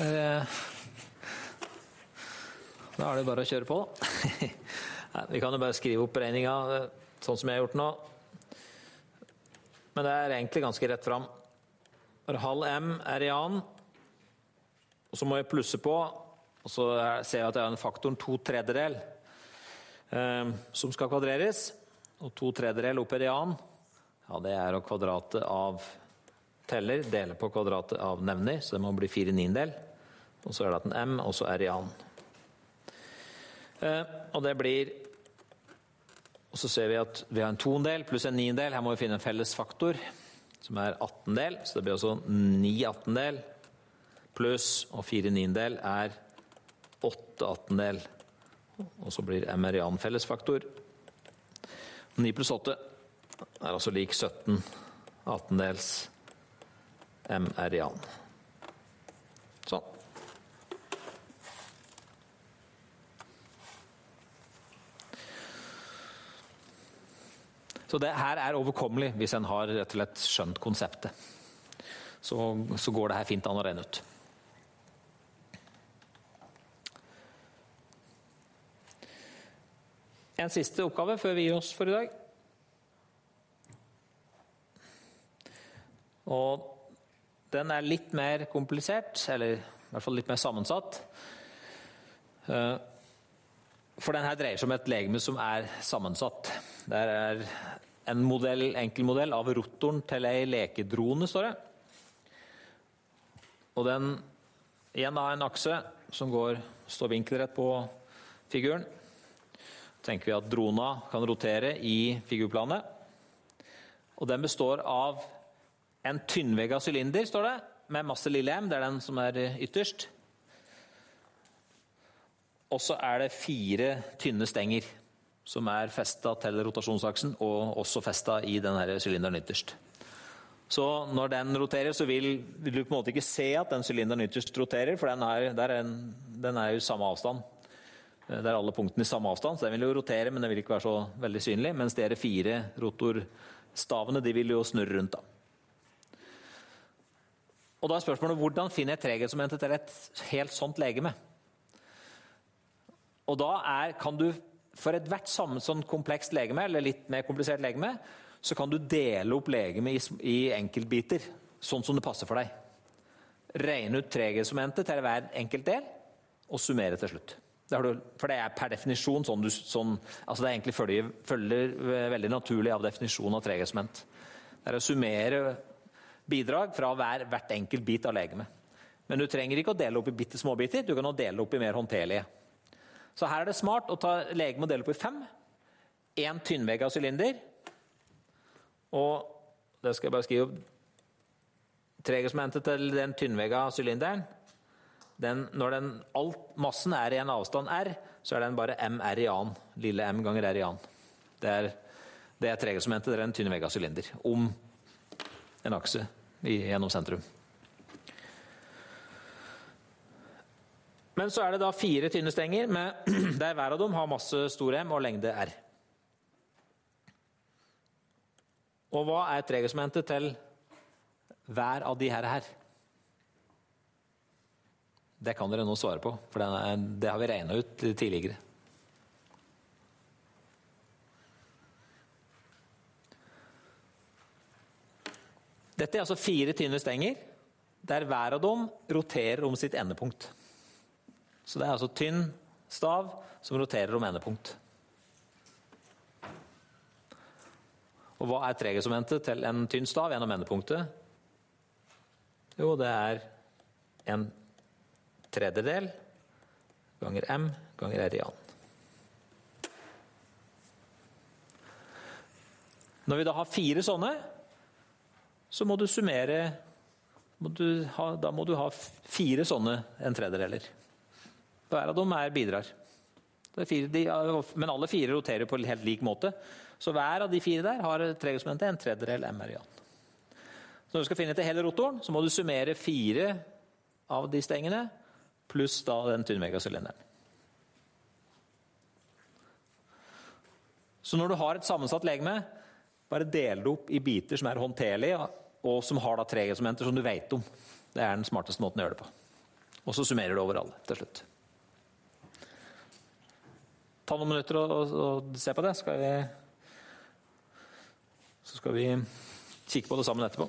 Da er det bare å kjøre på. Vi kan jo bare skrive opp beregninga sånn som jeg har gjort nå. Men det er egentlig ganske rett fram. Halv M er i an, og så må jeg plusse på, og så ser jeg at jeg har en faktoren to tredjedel eh, som skal kvadreres, og to tredjedel opp i an, ja, det er å kvadratet av teller, dele på kvadratet av nevner, så det må bli fire niendel, og så er det en M, og så er i an. Eh, og det blir, og så ser vi at vi har en toendel pluss en niendel, her må vi finne en felles faktor, som er attendel, så det blir også ni attendel, pluss, og fire niendel er åtte attendel, og så blir M-merian fellesfaktor. ni pluss åtte er altså lik sytten attendels M-merian. Sånn. Så det her er overkommelig hvis en har rett og slett skjønt konseptet. Så, så går det her fint an å regne ut. En siste oppgave før vi gir oss for i dag. Og den er litt mer komplisert, eller i hvert fall litt mer sammensatt. For den her dreier seg om et legeme som er sammensatt. Det er en modell, enkel modell av rotoren til ei lekedrone, står det. Og den igjen har en akse som går, står vinkelrett på figuren. Tenker vi at drona kan rotere i figurplanet. Og den består av en tynnvegga sylinder, står det, med masse lille M, det er den som er ytterst. Og så er det fire tynne stenger som er festet til rotasjonsaksen og også festet i denne sylinderen ytterst. Så når den roterer, så vil, vil du på en måte ikke se at den sylinderen ytterst roterer, for den er, der er, en, den er jo samme avstand. Det er alle punktene i samme avstand, så den vil jo rotere, men den vil ikke være så veldig synlig, mens de fire rotorstavene, de vil jo snurre rundt da. Og da er spørsmålet, hvordan finner jeg treghetsmomentet til et helt sånt legeme? Og da er, kan du, for et hvert samme sånn komplekst legeme, eller litt mer komplisert legeme, så kan du dele opp legeme i, i enkeltbiter, sånn som det passer for deg. Regne ut treghetsmomentet til hver enkelt del, og summere til slutt. Det har du, for det er per definisjon sånn, du, sånn altså det er egentlig følger, følger veldig naturlig av definisjonen av treghetsmoment. Det er å summere bidrag fra hver, hvert enkelt bit av legeme. Men du trenger ikke å dele opp i bitte små biter, du kan å dele opp i mer håndterlige. Så her er det smart å ta legeme og dele opp i fem. En tynnvegga sylinder. Og det skal jeg bare skrive opp. Treghetsmomentet til den tynnvegga sylinderen, den, når den, all massen er i en avstand R, så er den bare M R i an. Lille M ganger R i an. Det er, Det er tregasumentet, det er en tynnvegga sylinder om en akse gjennom sentrum. Men så er det da fire tynne stenger, med, der hver av dem har masse stor M og lengde R. Og hva er tregasumentet til hver av de her her? Det kan dere nå svare på, for det, er, det har vi regnet ut tidligere. Dette er altså fire tynne stenger, der hver av dem roterer om sitt endepunkt. Så det er altså tynn stav som roterer om endepunkt. Og hva er tregasumentet til en tynn stav gjennom endepunktet? Jo, det er en tredjedel ganger M ganger R i annen. Når vi da har fire sånne, så må du summere, må du ha, da må du ha fire sånne en tredjedeler. Hver av dem er bidrar. Det er fire, de, men alle fire roterer på en helt lik måte. Så hver av de fire der har tregasumentet en tredjedel M R i annen. Så når du skal finne til hele rotoren, så må du summere fire av de stengene, pluss da den tynnveggasylinderen. Så når du har et sammensatt legeme, bare del det opp i biter som er håndterlige, og som har da tregasumentet som du vet om. Det er den smarteste måten å gjøre det på. Og så summerer du over alle til slutt. Ta noen minutter og, og, og se på det, skal vi, så skal vi kikke på det sammen etterpå.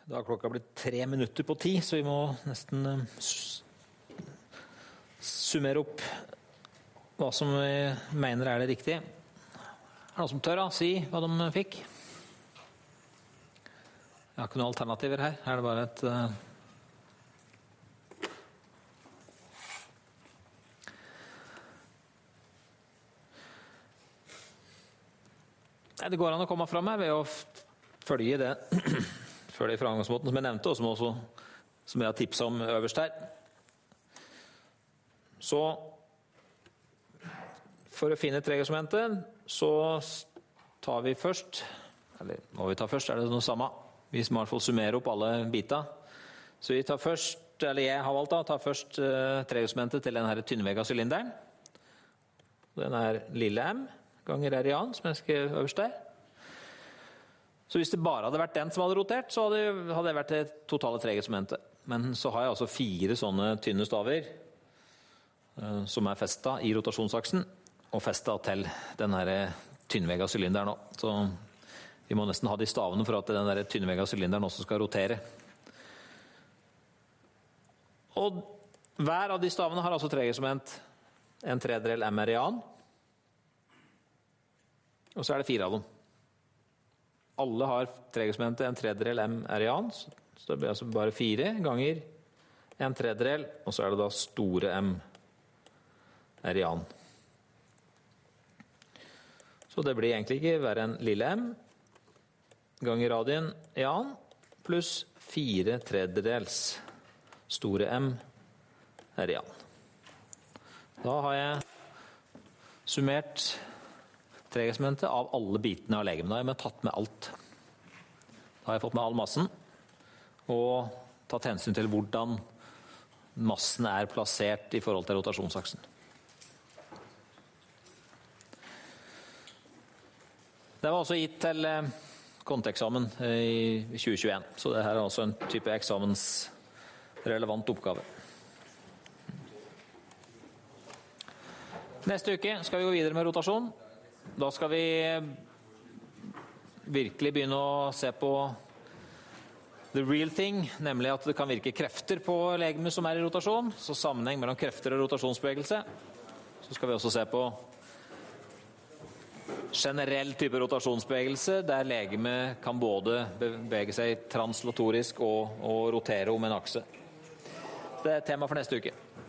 Da har klokka blitt tre minutter på ti, så vi må nesten summere opp hva som vi mener er det riktige. Er det noen som tør da si hva de fikk? Jeg har ikke noen alternativer her. Her er det bare et... Uh... Nei, det går an å komme fram her ved å følge det, følge framgangsmåten som jeg nevnte, og som, også, som jeg har tipset om øverst her. Så for å finne tregersmomentet, så tar vi først, eller må vi ta først, er det noe samme. Vi må i hvert fall summere opp alle biter. Så vi tar først, eller jeg har valgt da, tar først uh, tregersmomentet til denne tynnvegga sylinderen. Den er lille m ganger r i annen, som jeg skrev øverst der. Så hvis det bare hadde vært den som hadde rotert, så hadde, hadde det vært det totale tregersmomentet. Men så har jeg altså fire sånne tynne staver, uh, som er festet i rotasjonsaksen, og festet til den her tynnvegga sylinderen nå. Så vi må nesten ha de stavene for at den der tynnvegga sylinderen også skal rotere. Og hver av de stavene har altså tregersmoment en tredjedel m r i annen. Og så er det fire av dem. Alle har tregersmomentet en tredjedel m r i annen, så det blir altså bare fire ganger en tredjedel, og så er det da store m r i annen. Så det blir egentlig ikke være en lille m ganger radien i annen, pluss fire tredjedels store m r i annen. Da har jeg summert tregersmomentet av alle bitene av legemet. Da har jeg tatt med alt. Da har jeg fått med all massen, og tatt hensyn til hvordan massen er plassert i forhold til rotasjonsaksen. Det var også gitt til konteksamen i tjue tjueen, så det her er også en type eksamensrelevant oppgave. Neste uke skal vi gå videre med rotasjon. Da skal vi virkelig begynne å se på the real thing, nemlig at det kan virke krefter på legemet som er i rotasjon, så sammenheng mellom krefter og rotasjonsbevegelse. Så skal vi også se på generell type rotasjonsbevegelse, der legemet kan både bevege seg translatorisk og, og rotere om en akse. Det er tema for neste uke.